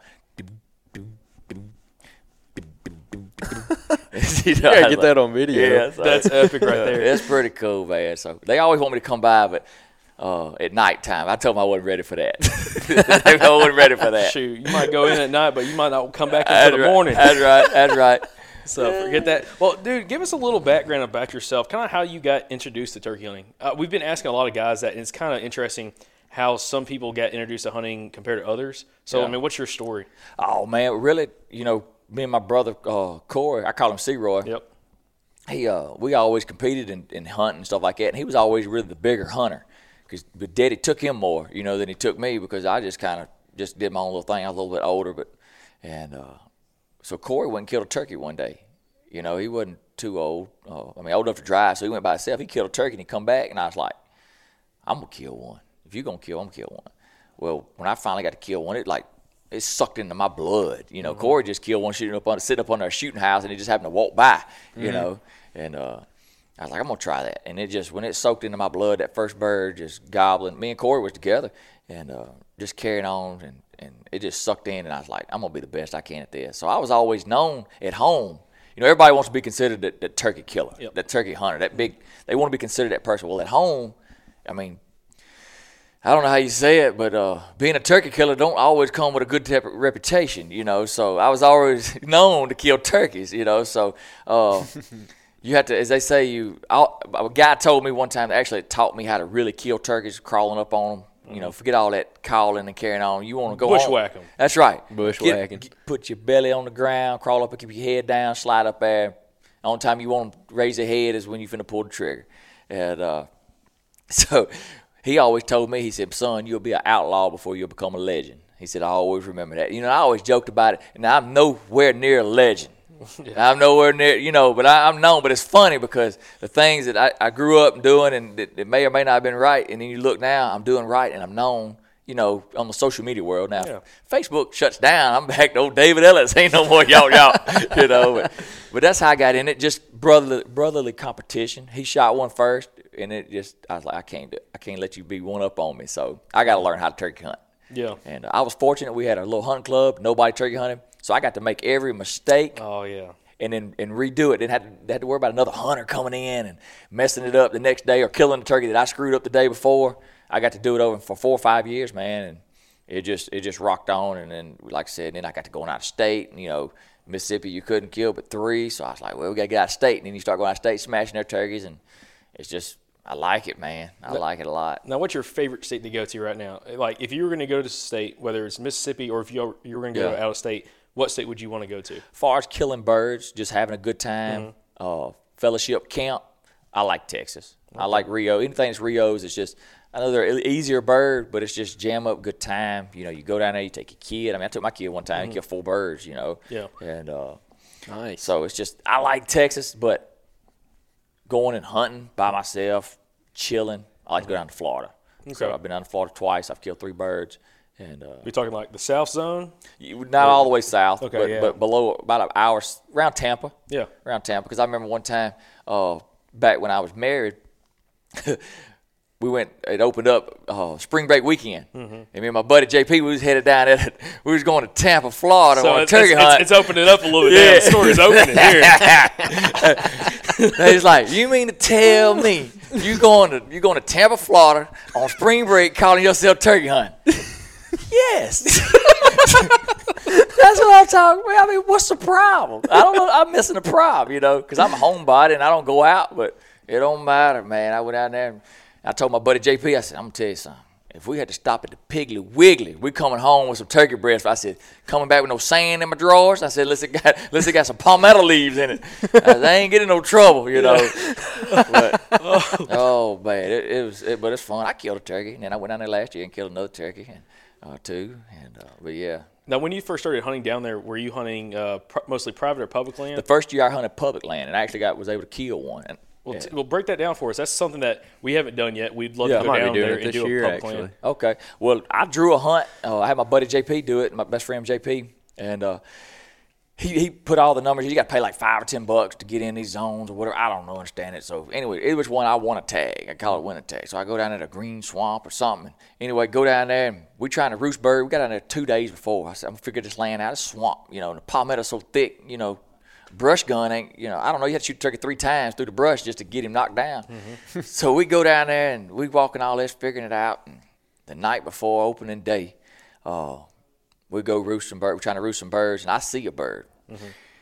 You know, yeah, get like, that on video. Yeah, so, that's epic right there. It's pretty cool, man. So they always want me to come by, but. Uh, at nighttime, I told them I wasn't ready for that. I wasn't ready for that. Shoot, you might go in at night, but you might not come back until the right, morning. That's right. That's right. So forget that. Well, dude, give us a little background about yourself, kind of how you got introduced to turkey hunting. Uh, we've been asking a lot of guys that, and it's kind of interesting how some people get introduced to hunting compared to others. So, Yeah. I mean, what's your story? Oh, man, really, you know, me and my brother, uh, Corey, I call him C-Roy. Yep. He, uh, we always competed in, in hunting and stuff like that, and he was always really the bigger hunter because Daddy took him more, you know, than he took me because I just kind of just did my own little thing. I was a little bit older, but and uh, so Corey went and killed a turkey one day. You know, he wasn't too old. Uh, I mean, old enough to drive, so he went by himself. He killed a turkey, and he come back, and I was like, I'm going to kill one. If you're going to kill, I'm going to kill one. Well, when I finally got to kill one, it like, it sucked into my blood. You know, mm-hmm. Corey just killed one shooting up on, sitting up on our shooting house, and he just happened to walk by, you mm-hmm. know. And uh, I was like, I'm going to try that. And it just, when it soaked into my blood, that first bird just gobbling. Me and Corey was together and uh, just carrying on, and, and it just sucked in, and I was like, I'm going to be the best I can at this. So I was always known at home. You know, everybody wants to be considered that, that turkey killer, yep. that turkey hunter, that big, they want to be considered that person. Well, at home, I mean, I don't know how you say it, but uh, being a turkey killer don't always come with a good te- reputation, you know. So I was always known to kill turkeys, you know. So uh, you have to, as they say, you. I'll, a guy told me one time that actually taught me how to really kill turkeys, crawling up on them. You know, forget all that calling and carrying on. You want to go bushwhack them. That's right. Bushwhacking. Get, put your belly on the ground, crawl up and keep your head down, slide up there. The only time you want them to raise their head is when you finna pull the trigger. And uh, so he always told me, he said, son, you'll be an outlaw before you'll become a legend. He said, I always remember that. You know, I always joked about it, and I'm nowhere near a legend. Yeah. I'm nowhere near, you know, but I, I'm known. But it's funny because the things that I, I grew up doing and that, that may or may not have been right, and then you look now, I'm doing right, and I'm known, you know, on the social media world. Now, yeah. Facebook shuts down. I'm back to old David Ellis. Ain't no more y'all, y'all, you know. But, but that's how I got in it, just brotherly, brotherly competition. He shot one first, and it just, I was like, I can't do it. I can't let you be one up on me. So I got to learn how to turkey hunt. Yeah. And uh, I was fortunate. We had a little hunting club. Nobody turkey hunted. So I got to make every mistake. Oh, yeah. And then and redo it. Didn't have to, had to worry about another hunter coming in and messing it up the next day or killing the turkey that I screwed up the day before. I got to do it over for four or five years, man. And it just it just rocked on. And then, like I said, then I got to going out of state. And, you know, Mississippi, you couldn't kill but three. So I was like, well, we got to get out of state. And then you start going out of state, smashing their turkeys. And it's just, I like it, man. I now, like it a lot. Now, what's your favorite state to go to right now? Like, if you were going to go to a state, whether it's Mississippi or if you you were going to go yeah. out of state, what state would you want to go to? As far as killing birds, just having a good time, mm-hmm. uh, fellowship camp, I like Texas. Okay. I like Rio. Anything that's Rios, it's just, I know they're an easier bird, but it's just jam up, good time. You know, you go down there, you take your kid. I mean, I took my kid one time, mm-hmm. he killed four birds, you know. Yeah. And uh, nice. So it's just, I like Texas, but going and hunting by myself, chilling, I like mm-hmm. to go down to Florida. Okay. So I've been down to Florida twice. I've killed three birds. And uh, we talking like the South Zone? You, not or, all the way south, okay, but, yeah. but below about an hour, around Tampa. Yeah. Around Tampa. Because I remember one time uh, back when I was married, we went, it opened up uh, spring break weekend. Mm-hmm. And me and my buddy J P, we was headed down there. We was going to Tampa, Florida so on a it's, turkey it's, hunt. It's, it's opening up a little bit yeah. now. The story's opening here. He's like, you mean to tell me you going to you going to Tampa, Florida on spring break calling yourself turkey hunting? Yes. That's what I'm talking about. I mean, what's the problem? I don't know. I'm missing the problem, you know, because I'm a homebody and I don't go out, but it don't matter, man. I went out there and I told my buddy J P, I said, I'm going to tell you something. If we had to stop at the Piggly Wiggly, we coming home with some turkey breast. I said, coming back with no sand in my drawers. I said, let's it got, let's it got some palmetto leaves in it. I said, I ain't getting no trouble, you know. But, oh, man, it, it was, it, but it's fun. I killed a turkey, and then I went down there last year and killed another turkey, and uh, too. And uh, but yeah. Now, when you first started hunting down there, were you hunting uh, pr- mostly private or public land? The first year I hunted public land, and I actually got was able to kill one. And, Well, yeah. t- well, break that down for us. That's something that we haven't done yet. We'd love yeah, to go I might down be doing there it and this do year, a public actually. land. Okay. Well, I drew a hunt. Uh, I had my buddy J P do it, my best friend J P, and uh, he he put all the numbers. You got to pay like five or ten bucks to get in these zones or whatever. I don't know, understand it. So anyway, it was one I won a tag. I call it win a tag. So I go down there to Green Swamp or something. Anyway, go down there and we trying to roost bird. We got down there two days before. I said, I'm gonna figure this land out. It's swamp, you know, and the palmetto's so thick, you know. Brush gun ain't, you know, I don't know, you had to shoot the turkey three times through the brush just to get him knocked down. Mm-hmm. So we go down there and we walking all this, figuring it out. And the night before opening day, uh, we go roost some birds. We're trying to roost some birds, and I see a bird. Mm-hmm.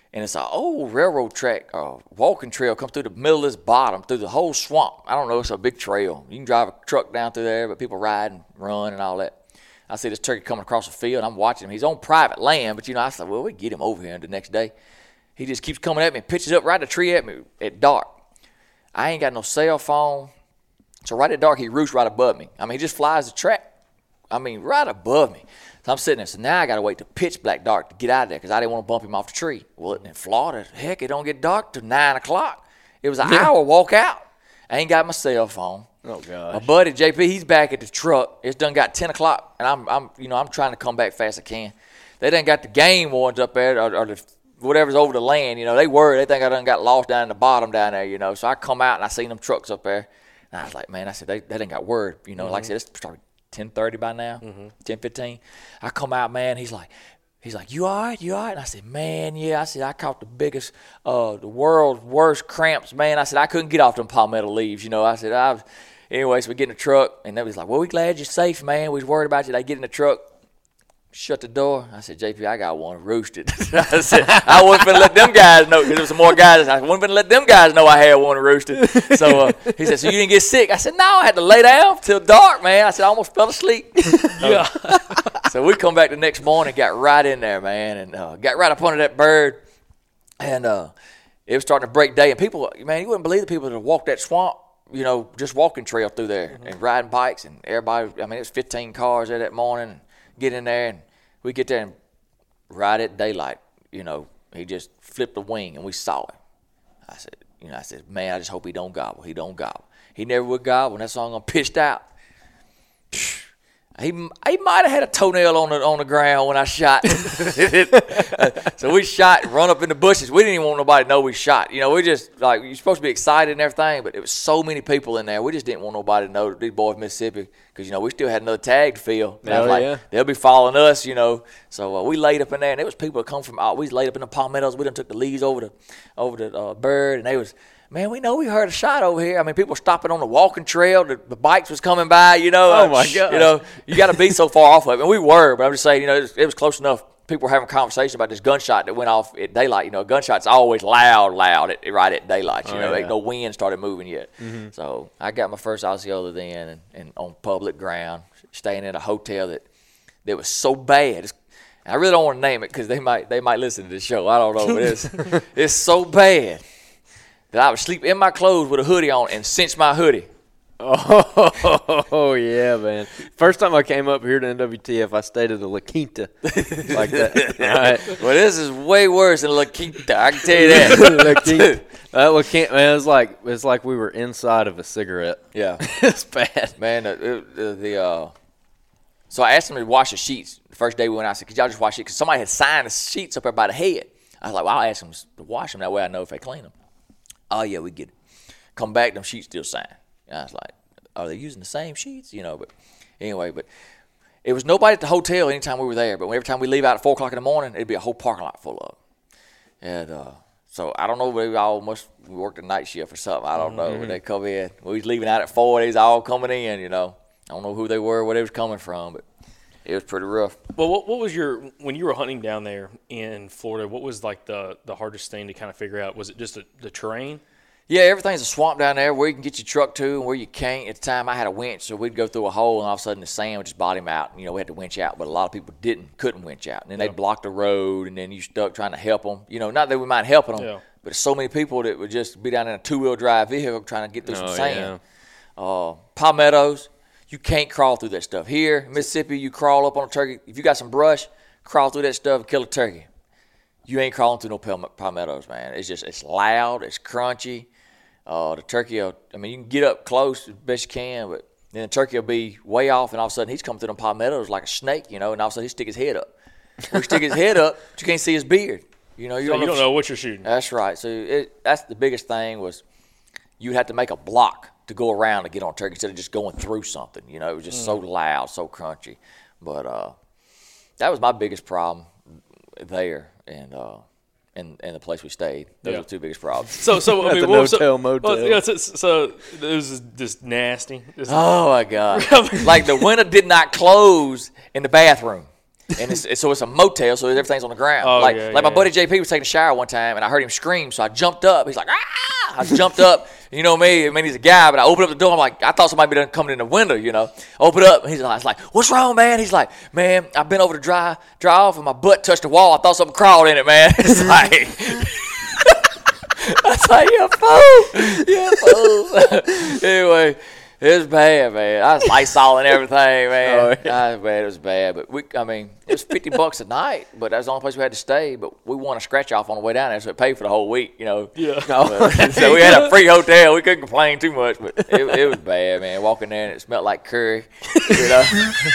And it's an old railroad track, uh, walking trail, come through the middle of this bottom, through the whole swamp. I don't know, it's a big trail. You can drive a truck down through there, but people ride and run and all that. I see this turkey coming across the field. I'm watching him. He's on private land, but, you know, I said, well, we get him over here the next day. He just keeps coming at me and pitches up right the tree at me at dark. I ain't got no cell phone. So right at dark, he roosts right above me. I mean, he just flies the track. I mean, right above me. So I'm sitting there. So now I got to wait till pitch black dark to get out of there because I didn't want to bump him off the tree. Well, in Florida, heck, it don't get dark till nine o'clock. It was an hour walk out. I ain't got my cell phone. Oh, gosh. My buddy, J P, he's back at the truck. It's done got ten o'clock, and I'm, I'm, you know, I'm trying to come back fast as I can. They done got the game wardens up there, or, or the, whatever's over the land, you know. They worry. They think I done got lost down in the bottom down there, you know. So I come out, and I seen them trucks up there. And I was like, man, I said, they, they done got word. You know, mm-hmm. Like I said, it's probably ten thirty by now, mm-hmm. ten fifteen. I come out, man, he's like, he's like, you all right? You all right? And I said, man, yeah. I said, I caught the biggest, uh, the world's worst cramps, man. I said, I couldn't get off them palmetto leaves, you know. I said, I was. Anyway, so we get in the truck, and they was like, well, we glad you're safe, man. We was worried about you. They get in the truck, shut the door. I said, J P, I got one roosted. I said, I wasn't going to let them guys know, because there was some more guys. I wasn't going to let them guys know I had one roosted. So uh, he said, so you didn't get sick? I said, no, I had to lay down till dark, man. I said, I almost fell asleep. Yeah. So we come back the next morning, got right in there, man, and uh, got right up under that bird. And uh, it was starting to break day. And people, man, you wouldn't believe the people that walked that swamp, you know, just walking trail through there mm-hmm. and riding bikes, and everybody, I mean, it was fifteen cars there that morning, and get in there, and we get there and right at daylight, you know, he just flipped a wing, and we saw him. I said, you know, I said, man, I just hope he don't gobble. He don't gobble. He never would gobble, and that song I'm pitched out. He he might have had a toenail on the on the ground when I shot. So we shot and run up in the bushes. We didn't even want nobody to know we shot. You know, we just, like, you're supposed to be excited and everything, but it was so many people in there. We just didn't want nobody to know that these boys from Mississippi, because, you know, we still had another tag to fill. And I was like, yeah. They'll be following us, you know. So uh, we laid up in there, and there was people that come from out. We was laid up in the palmettos. We done took the leaves over the over the uh, bird, and they was, man, we know we heard a shot over here. I mean, people stopping on the walking trail. The, the bikes was coming by, you know. Oh, my God. You know, you got to be so far off of it. And we were, but I'm just saying, you know, it was, it was close enough. People were having a conversation about this gunshot that went off at daylight. You know, a gunshot's always loud, loud at, right at daylight. You oh, know, yeah. like no wind started moving yet. Mm-hmm. So I got my first Osceola then, and, and on public ground, staying in a hotel that, that was so bad. It's, I really don't want to name it because they might they might listen to this show. I don't know, but it's it's so bad that I would sleep in my clothes with a hoodie on and cinch my hoodie. Oh, yeah, man. First time I came up here to N W T F, I stayed at the La Quinta like that. All right. Well, this is way worse than La Quinta, I can tell you that. La Quinta. That La Quinta, man, it's like, it's like we were inside of a cigarette. Yeah. It's bad. Man, the, the, the uh, so I asked them to wash the sheets. The first day we went out, I said, could y'all just wash it? Because somebody had signed the sheets up there by the head. I was like, well, I'll ask them to wash them. That way I know if they clean them. Oh, yeah, we get it. Come back, them sheets still signed. And I was like, are they using the same sheets? You know, but anyway, but it was nobody at the hotel anytime we were there. But every time we leave out at four o'clock in the morning, it'd be a whole parking lot full of them. And uh, so I don't know, maybe all must we worked a night shift or something. I don't know. Mm-hmm. But they come in. We was leaving out at four. They was all coming in, you know. I don't know who they were, where they was coming from, but it was pretty rough. Well, what, what was your, when you were hunting down there in Florida, what was like the, the hardest thing to kind of figure out? Was it just the, the terrain? Yeah, everything's a swamp down there where you can get your truck to and where you can't. At the time, I had a winch, so we'd go through a hole, and all of a sudden the sand would just bottom out. You know, we had to winch out, but a lot of people didn't, couldn't winch out. And then yeah. they'd block the road, and then you stuck trying to help them. You know, not that we mind helping them, yeah. but there's so many people that would just be down in a two-wheel drive vehicle trying to get through oh, some sand. Yeah. Uh, palmettos, you can't crawl through that stuff. Here in Mississippi, you crawl up on a turkey. If you got some brush, crawl through that stuff and kill a turkey. You ain't crawling through no palm- palmettos, man. It's just, it's loud, it's crunchy. Uh, the turkey, will, I mean, you can get up close as best you can, but then the turkey will be way off, and all of a sudden he's coming through them palmettos like a snake, you know, and all of a sudden he stick his head up. When he stick his head up, but you can't see his beard. You know, you so don't, you know, don't know what you're shooting. That's right. So it, that's the biggest thing was you'd have to make a block to go around to get on turkey instead of just going through something. You know, it was just mm. so loud, so crunchy. But uh, that was my biggest problem there, and uh, And, and the place we stayed. Those yeah. were the two biggest problems. So, so I At mean, the what was no-tell so, motel. well, yeah, so, so it was just nasty. Just, oh, my God. Like the window did not close in the bathroom. And it's, it's so it's a motel, so everything's on the ground. Oh, like yeah, like yeah, my buddy yeah. J P was taking a shower one time, and I heard him scream, so I jumped up. He's like, ah! I jumped up. You know me, I mean, he's a guy, but I opened up the door. I'm like, I thought somebody be done coming in the window, you know. Open up, and he's like, I was like, what's wrong, man? He's like, man, I've been over to dry, dry off, and my butt touched the wall. I thought something crawled in it, man. It's like, I was like, you fool, you fool. Anyway. It was bad, man. I was Lysol and everything, man. Oh, yeah. I was bad. It was bad. But we, I mean, it was fifty bucks a night, but that was the only place we had to stay. But we won a scratch off on the way down there, so it paid for the whole week, you know. Yeah. But, so we had a free hotel. We couldn't complain too much, but it, it was bad, man. Walking there and it smelled like curry, you know.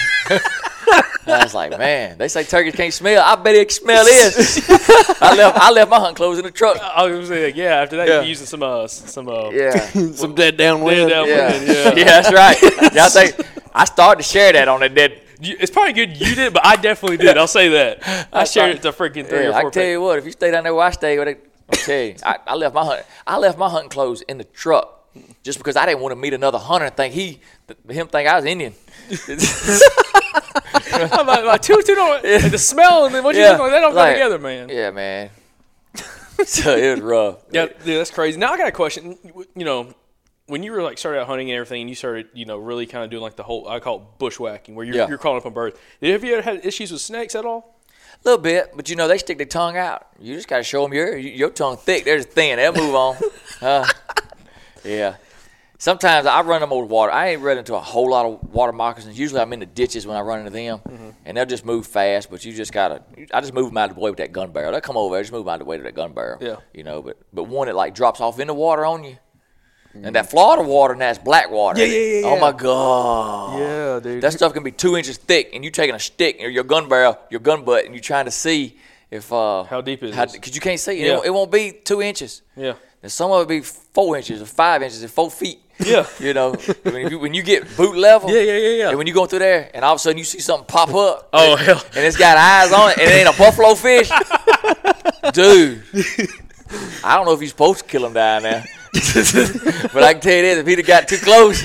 I was like, man, they say turkeys can't smell. I bet it can smell this. I left, I left my hunting clothes in the truck. I was gonna say, yeah. After that, Yeah. you're using some, uh, some, uh, Yeah. Some dead downwind. Dead downwind. Yeah. Yeah. Yeah, that's right. Yeah, I think I started to share that on that dead. You- it's probably good you did, but I definitely did. I'll say that. I shared it to freaking three Yeah, or I four can tell people. you what, if you stay down there where I stay, what I, I'll tell you, I, I left my hunt, I left my hunting clothes in the truck just because I didn't want to meet another hunter and think he, him think I was Indian. I'm like, like two, two, don't, and the smell and then what you Yeah, look like, that don't like- go together, man. Yeah, man. So it was rough. Yeah, dude, that's crazy. Now I got a question. You know, when you were like started out hunting and everything, and you started, you know, really kind of doing like the whole I call it bushwhacking, where you're Yeah. you're calling up on birds. Did have you ever had issues with snakes at all? A little bit, but you know they stick their tongue out. You just gotta show them your your tongue thick. They're thin. They'll move on. Uh, yeah. Sometimes I run them over the water. I ain't run into a whole lot of water moccasins. Usually I'm in the ditches when I run into them, Mm-hmm. and they'll just move fast. But you just gotta. I just move them out of the way with that gun barrel. They'll come over. I just move them out of the way with that gun barrel. Yeah. You know, but but one that like drops off in the water on you, and that Florida water, and that's black water. Yeah, yeah, yeah, Oh yeah. my god. Yeah, dude. That stuff can be two inches thick, and you taking a stick or your gun barrel, your gun butt, and you trying to see if uh How deep it is. because you can't see it. Yeah. It, won't, it won't be two inches. Yeah. And some of it be four inches or five inches and four feet. Yeah. You know, when you, when you get boot level. Yeah, yeah, yeah, yeah. And when you go through there, and all of a sudden you see something pop up. Oh, and, hell. And it's got eyes on it, and it ain't a buffalo fish. Dude, I don't know if you're supposed to kill him down there. But I can tell you this, if he'd have got too close,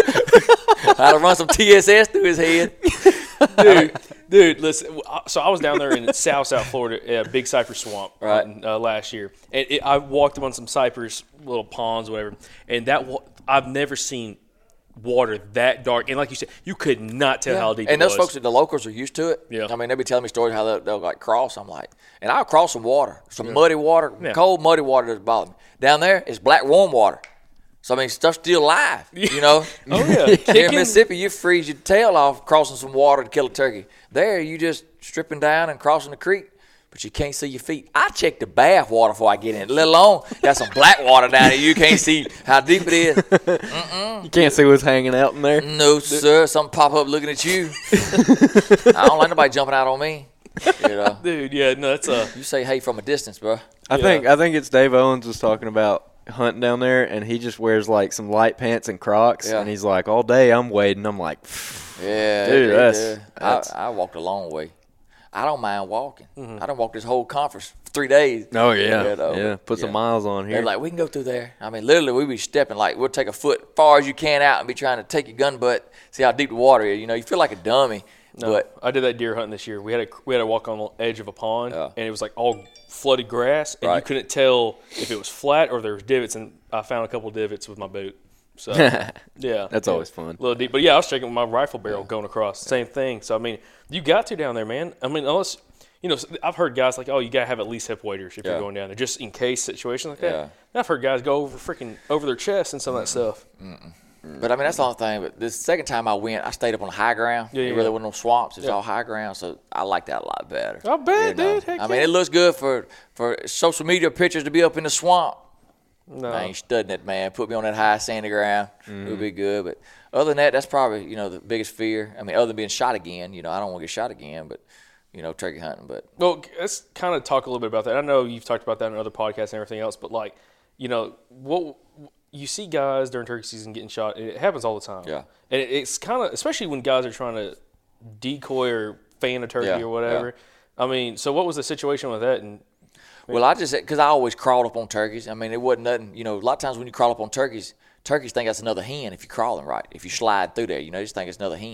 I'd have run some T S S through his head. dude, dude, listen. So I was down there in South South Florida, uh, Big Cypress Swamp, Right. hunting, uh, last year, and it, I walked up on some cypress little ponds, whatever, and that wa- I've never seen water that dark, and like you said, you could not tell how deep. And it those was. folks, the locals, are used to it. Yeah. I mean, they'll be telling me stories how they'll, they'll like cross. I'm like, and I'll cross some water, some muddy water, Yeah. cold muddy water doesn't bother me. Down there, it's black warm water. So I mean, stuff's still alive. You know. Oh yeah, Here in Kicking- Mississippi, you freeze your tail off crossing some water to kill a turkey. There, you just stripping down and crossing the creek, but you can't see your feet. I check the bath water before I get in, let alone got some black water down there. You can't see how deep it is. You can't see what's hanging out in there. No, sir. Something pop up looking at you. I don't like nobody jumping out on me. You know. dude. Yeah, no, that's uh, You say hey from a distance, bro. I Yeah. think I think it's Dave Owens was talking about hunting down there, and he just wears like some light pants and Crocs, Yeah. and he's like, all day I'm wading. I'm like, Yeah, Dude, they that's- do. that's- I, I walked a long way. I don't mind walking. I don't walk this whole conference for three days. oh yeah, You know, yeah, put some yeah. miles on They're here. like, we can go through there. I mean, literally, we be stepping like we'll take a foot far as you can out and be trying to take your gun butt, see how deep the water is. You know, you feel like a dummy, no, but I did that deer hunting this year. We had a we had to walk on the edge of a pond, Yeah. and it was like all flooded grass, and you Right. couldn't tell if it was flat or there was divots, and I found a couple divots with my boot. So yeah, That's yeah. always fun. A little deep, but yeah, I was checking with my rifle barrel going across. Same thing. So I mean, you got to down there, man. I mean, unless you know, I've heard guys like, oh, you gotta have at least hip waders if Yeah. you're going down there, just in case situations like that. Yeah. And I've heard guys go over freaking over their chest and some of that stuff. But I mean, that's the only thing. But this second time I went, I stayed up on the high ground. Yeah, it yeah, really yeah. wasn't no swamps. It's Yeah. all high ground, so I like that a lot better. I bet, You know? dude. Heck I mean, yeah. it looks good for for social media pictures to be up in the swamp. No. I ain't studying it, man. Put me on that high sandy ground. It would be good. But other than that, that's probably, you know, the biggest fear. I mean, other than being shot again, you know, I don't want to get shot again, but, you know, turkey hunting. But Well, let's kind of talk a little bit about that. I know you've talked about that in other podcasts and everything else, but like, you know, what you see guys during turkey season getting shot, and it happens all the time. Yeah. And it, it's kind of, especially when guys are trying to decoy or fan a turkey Yeah, or whatever. I mean, so what was the situation with that? And Well, I just, because I always crawled up on turkeys. I mean, it wasn't nothing, you know, a lot of times when you crawl up on turkeys, turkeys think that's another hen if you're crawling right. If you slide through there, you know, they just think it's another hen.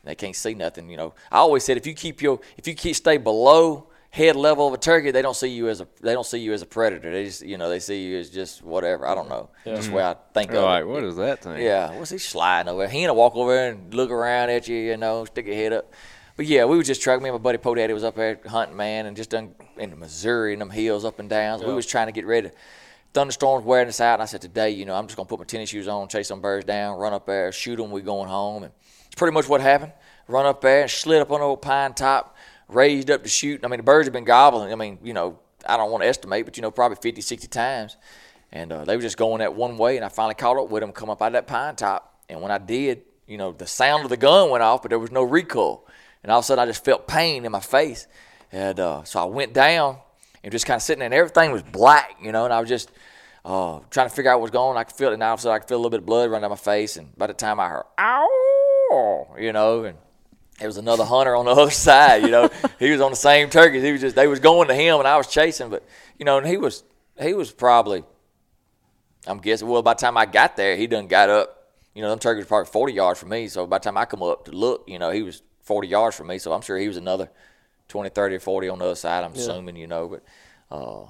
they can't see nothing. You know, I always said if you keep your if you keep stay below head level of a turkey, they don't see you as a they don't see you as a predator. They just you know they see you as just whatever. I don't know. Yeah. That's the way I think They're of like, it. what is that thing? Yeah, what's he sliding over? He ain't walk over there and look around at you, you know, stick your head up. But yeah, we was just trucking. Me and my buddy Po Daddy was up there hunting, man, and just done in Missouri and them hills up and down. So yeah. We was trying to get ready. Thunderstorms wearing us out, and I said today, you know, I'm just gonna put my tennis shoes on, chase some birds down, run up there, shoot them. We going home, and it's pretty much what happened. Run up there and slid up on the old pine top. Raised up to shoot. I mean, the birds have been gobbling. I mean, you know, I don't want to estimate, but, you know, probably fifty, sixty times. And uh, they were just going that one way, and I finally caught up with them, come up out of that pine top. And when I did, you know, the sound of the gun went off, but there was no recoil. And all of a sudden, I just felt pain in my face. And uh, so I went down and just kind of sitting there, and everything was black, you know, and I was just uh, trying to figure out what was going on. I could feel it, and all of a sudden, I could feel a little bit of blood run down my face. And by the time I heard, ow, you know, and there was another hunter on the other side, you know. He was on the same turkey. He was just they was going to him, and I was chasing. But you know, and he was he was probably, I'm guessing. Well, by the time I got there, he done got up. You know, them turkeys were probably forty yards from me. So by the time I come up to look, you know, he was forty yards from me. So I'm sure he was another twenty, thirty, or forty on the other side. I'm yeah. assuming, you know, but uh,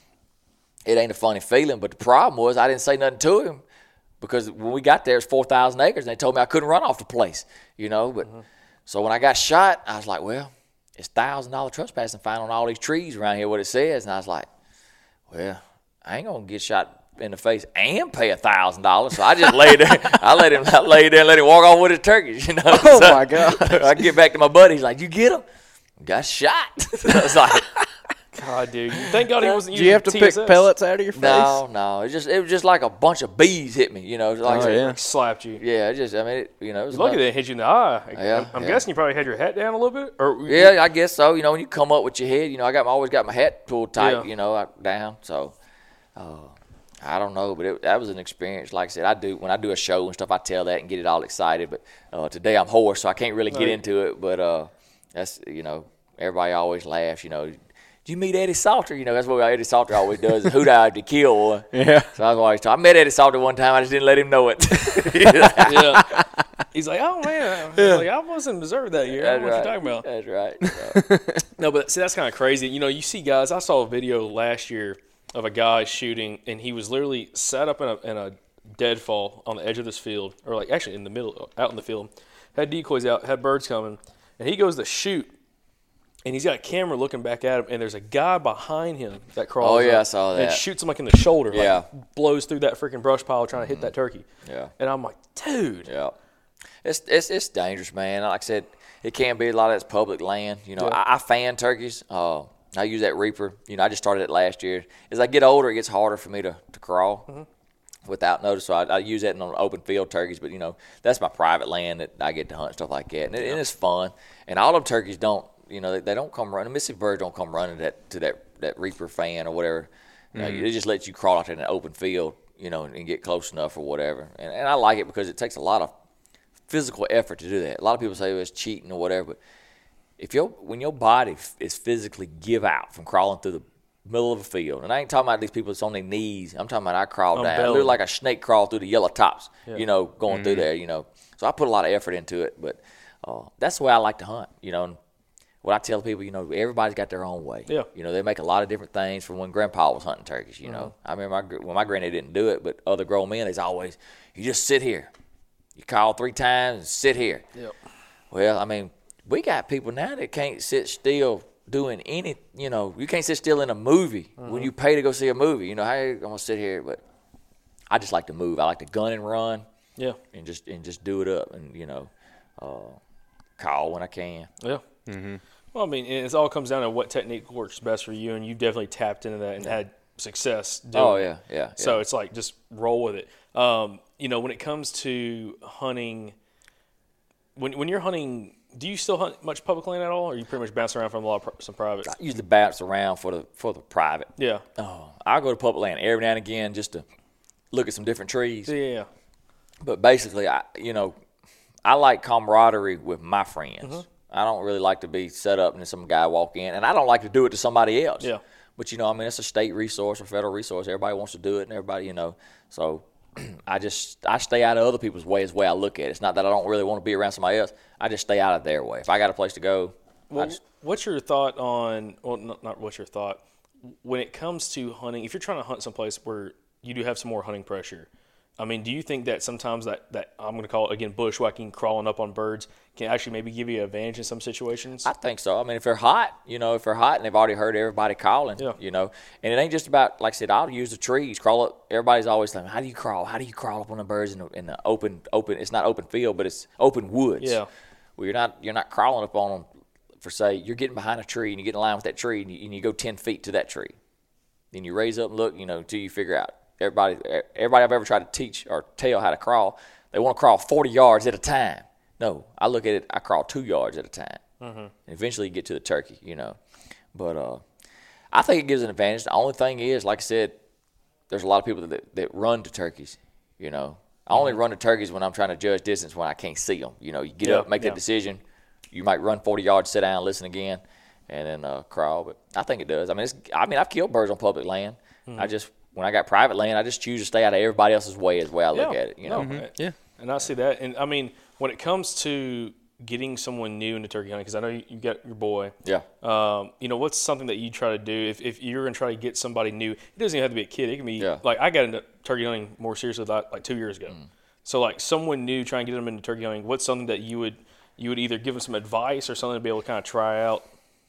it ain't a funny feeling. But the problem was I didn't say nothing to him because when we got there, it's four thousand acres, and they told me I couldn't run off the place, you know, but. Mm-hmm. So when I got shot, I was like, well, it's one thousand dollars trespassing fine on all these trees around here, what it says. And I was like, well, I ain't going to get shot in the face and pay one thousand dollars. So I just laid there. I let him I laid there and let him walk off with his turkeys, you know. Oh, so my God. I get back to my buddy. He's like, you get him? Got shot. I was like, God, dude. Thank God he wasn't using using Do you have to T S S. pick pellets out of your face? no, no. It just it was just like a bunch of bees hit me, you know. Like, Oh, yeah. Like slapped you. yeah, it just, I mean, it, you know. It was You're lucky not- they didn't hit you in the eye. Yeah, I'm, I'm yeah. guessing you probably had your hat down a little bit? Or Yeah, I guess so. You know, when you come up with your head, you know, I got my, always got my hat pulled tight, Yeah. you know, I, down. So, uh, I don't know, but it, that was an experience. Like I said, I do when I do a show and stuff, I tell that and get it all excited. But uh, today I'm hoarse, so I can't really get Right. into it. But uh, that's you know, everybody always laughs. You know, did you meet Eddie Salter? You know, that's what Eddie Salter always does. Who died to kill one? Yeah. So I was always talking. I met Eddie Salter one time. I just didn't let him know it. yeah. He's like, oh, man. He's like, I wasn't in Missouri that year. I don't know what you're talking about. That's right. So, No, but see, that's kind of crazy. You know, you see guys, I saw a video last year of a guy shooting, and he was literally sat up in a, in a deadfall on the edge of this field, or like actually in the middle, out in the field, had decoys out, had birds coming, and he goes to shoot, and he's got a camera looking back at him, and there's a guy behind him that crawls Oh, yeah, up I saw and that. shoots him like in the shoulder, Yeah. like blows through that freaking brush pile trying to hit that turkey. Yeah. And I'm like, dude. Yeah, it's it's it's dangerous, man. Like I said, it can be a lot of that's public land. You know, Yeah. I, I fan turkeys. Uh, I use that Reaper. You know, I just started it last year. As I get older, it gets harder for me to, to crawl Mm-hmm. without notice. So I, I use that on open field turkeys. But you know, that's my private land that I get to hunt stuff like that, and, it, and it's fun. And all them turkeys don't, you know, they, they don't come running. Mississippi birds don't come running that to that that Reaper fan or whatever. You know, it just lets you crawl out there in an open field, you know, and, and get close enough or whatever. And, and I like it because it takes a lot of physical effort to do that. A lot of people say, well, it's cheating or whatever, but if your when your body f- is physically give out from crawling through the middle of a field, and I ain't talking about these people that's on their knees. I'm talking about I crawl On down, belly. look like a snake crawl through the yellow tops, Yeah. you know, going through there, you know. So I put a lot of effort into it, but uh, that's the way I like to hunt, you know. And what I tell people, you know, everybody's got their own way. Yeah. You know, they make a lot of different things from when Grandpa was hunting turkeys, you know. I remember my, gr- when my granddad didn't do it, but other grown men, they's always, you just sit here. You call three times and sit here. Yep. Well, I mean, we got people now that can't sit still doing any, you know, you can't sit still in a movie when you pay to go see a movie. You know, hey, I'm going to sit here, but I just like to move. I like to gun and run Yeah. and just and just do it up and, you know, uh, call when I can. Yeah. Mm-hmm. Well, I mean, it all comes down to what technique works best for you, and you definitely tapped into that and had success doing Oh, it. yeah, yeah. yeah. So it's like just roll with it. Um, you know, when it comes to hunting, when when you're hunting, do you still hunt much public land at all, or are you pretty much bounce around from a lot of pri- some private? I usually bounce around for the for the private. Yeah. Oh, I go to public land every now and again just to look at some different trees. Yeah. yeah. But basically, I you know, I like camaraderie with my friends. Mm-hmm. I don't really like to be set up and then some guy walk in, and I don't like to do it to somebody else. Yeah. But you know, I mean, it's a state resource or federal resource. Everybody wants to do it, and everybody, you know. So I just I stay out of other people's way is the way I look at it. It's not that I don't really want to be around somebody else. I just stay out of their way. If I got a place to go, Well, I just, what's your thought on? Well, not, not what's your thought when it comes to hunting. If you're trying to hunt someplace where you do have some more hunting pressure, I mean, do you think that sometimes that, that I'm going to call it again bushwhacking, crawling up on birds, can actually maybe give you an advantage in some situations? I think so. I mean, if they're hot, you know, if they're hot and they've already heard everybody calling, Yeah. you know, and it ain't just about, like I said, I'll use the trees, crawl up. Everybody's always saying, how do you crawl? How do you crawl up on the birds in the, in the open, open, it's not open field, but it's open woods. Yeah. Well, you're not, you're not crawling up on them for, say, you're getting behind a tree and you get in line with that tree and you, and you go ten feet to that tree. Then you raise up and look, you know, until you figure out. Everybody, everybody I've ever tried to teach or tell how to crawl, they want to crawl forty yards at a time. No, I look at it, I crawl two yards at a time. Mm-hmm. And eventually you get to the turkey, you know. But uh, I think it gives an advantage. The only thing is, like I said, there's a lot of people that, that run to turkeys, you know. I only run to turkeys when I'm trying to judge distance when I can't see them. You know, you get Yeah, up, make yeah. that decision. You might run forty yards, sit down, listen again, and then uh, crawl. But I think it does. I mean, it's, I mean, I've killed birds on public land. Mm-hmm. I just, when I got private land, I just choose to stay out of everybody else's way is the way I look Yeah. at it, you know. No, Yeah. And I see that. And I mean, when it comes to getting someone new into turkey hunting, because I know you, you got your boy. Yeah. Um, you know, what's something that you try to do if, if you're going to try to get somebody new? It doesn't even have to be a kid. It can be Yeah. like I got into turkey hunting more seriously like, like two years ago. Mm. So like someone new, trying to get them into turkey hunting, what's something that you would you would either give them some advice or something to be able to kind of try out?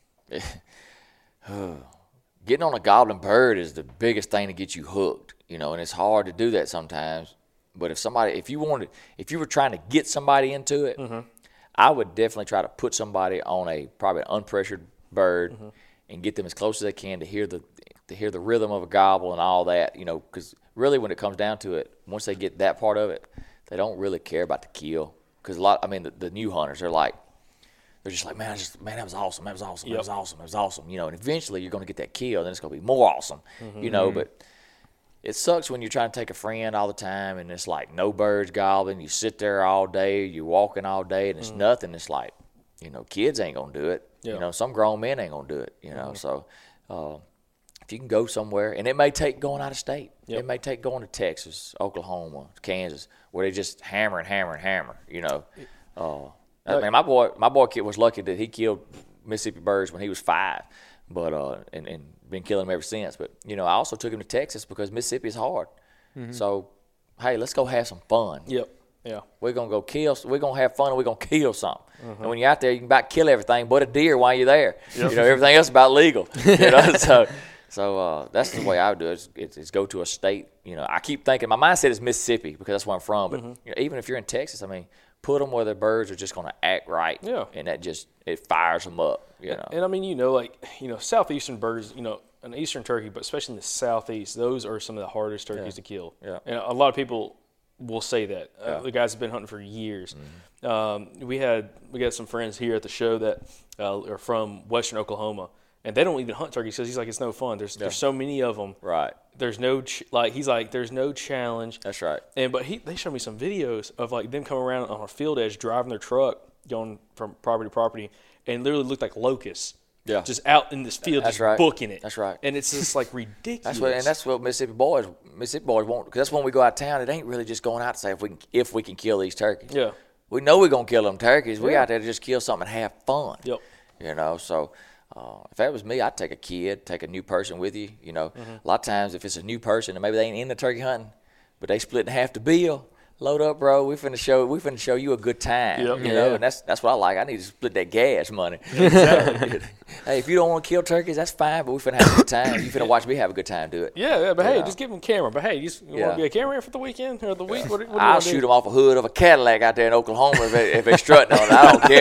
Getting on a gobbling bird is the biggest thing to get you hooked, you know, and it's hard to do that sometimes. But if somebody, if you wanted, if you were trying to get somebody into it, mm-hmm. I would definitely try to put somebody on a probably an unpressured bird mm-hmm. and get them as close as they can to hear the to hear the rhythm of a gobble and all that, you know, because really when it comes down to it, once they get that part of it, they don't really care about the kill. Because a lot, I mean, the, the new hunters, they're like, they're just like, man, I just, man, that was awesome, that was awesome, Yep. that was awesome, that was awesome, you know. And eventually, you're going to get that kill, then it's going to be more awesome, mm-hmm. you know. But it sucks when you're trying to take a friend all the time, and it's like no birds gobbling. You sit there all day, you're walking all day, and it's mm-hmm. nothing. It's like, you know, kids ain't going to do it. Yeah. You know, some grown men ain't going to do it. You know, mm-hmm. so uh, if you can go somewhere, and it may take going out of state. Yep. It may take going to Texas, Oklahoma, Kansas, where they just hammer and hammer and hammer. You know. Uh, I mean, my boy, my boy kid was lucky that he killed Mississippi birds when he was five, but uh, and, and been killing them ever since. But you know, I also took him to Texas because Mississippi is hard. Mm-hmm. So, hey, let's go have some fun. Yep. Yeah. We're gonna go kill. We're gonna have fun, and we're gonna kill something. Mm-hmm. And when you're out there, you can about kill everything but a deer while you're there. Yep. You know, everything else is about legal. You know, so so uh, that's the way I would do it. Is, is go to a state. You know, I keep thinking my mindset is Mississippi because that's where I'm from. But mm-hmm. you know, even if you're in Texas, I mean. Put them where the birds are just going to act right, yeah. and that just it fires them up, you know. And I mean, you know, like you know, southeastern birds, you know, an eastern turkey, but especially in the southeast, those are some of the hardest turkeys yeah. to kill. Yeah. And a lot of people will say that. Yeah. Uh, the guys have been hunting for years. Mm-hmm. Um, we had we got some friends here at the show that uh, are from western Oklahoma, and they don't even hunt turkeys because he's like, it's no fun. There's yeah. there's so many of them. Right. There's no ch- like he's like there's no challenge. That's right. And but he they showed me some videos of like them coming around on a field edge driving their truck going from property to property and literally looked like locusts. Yeah. Just out in this field, that's just right. booking it. That's right. And it's just like ridiculous. That's what and that's what Mississippi boys Mississippi boys want because that's when we go out of town. It ain't really just going out to say if we can if we can kill these turkeys. Yeah. We know we're gonna kill them turkeys. We yeah. out there to just kill something and have fun. Yep. You know, so. Uh, if that was me, I'd take a kid, take a new person with you. You know, mm-hmm. a lot of times if it's a new person and maybe they ain't into turkey hunting, but they split in half the bill, load up, bro. We finna show we finna show you a good time. Yep. You Yeah. know, and that's that's what I like. I need to split that gas money. Exactly. Hey, if you don't want to kill turkeys, that's fine, but we finna have a good time. You finna watch me have a good time. Do it. Yeah, yeah but you hey, know? just give them camera. But hey, you, just, you Yeah. want to be a cameraman for the weekend or the week? What, what do you I'll wanna shoot do? them off a hood of a Cadillac out there in Oklahoma if they, if they strutting on it. I don't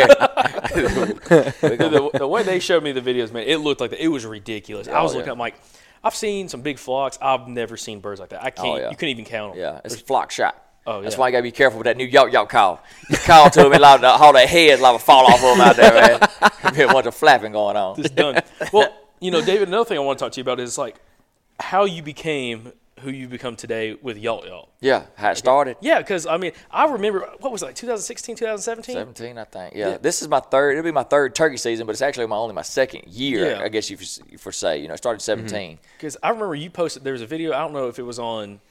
care. Dude, the, the way they showed me the videos, man, it looked like the, it was ridiculous. I Oh, was yeah. looking at them like, I've seen some big flocks. I've never seen birds like that. I can't. Oh, yeah. You couldn't even count them. Yeah, it's a flock shot. Oh, That's yeah. why you got to be careful with that new yelp yelp call. You call to them and like, all their heads like fall off of them out there, man. Be a bunch of flapping going on. It's done. Well, you know, David, another thing I want to talk to you about is like how you became who you've become today with Yalt Yalt. Yeah, how it started. Yeah, because, I mean, I remember, what was it, like twenty sixteen, twenty seventeen? seventeen, I think. Yeah. Yeah. This is my third. It'll be my third turkey season, but it's actually my only my second year, Yeah. I guess you for say. You know, it started seventeen. Because I remember you posted, there was a video, I don't know if it was on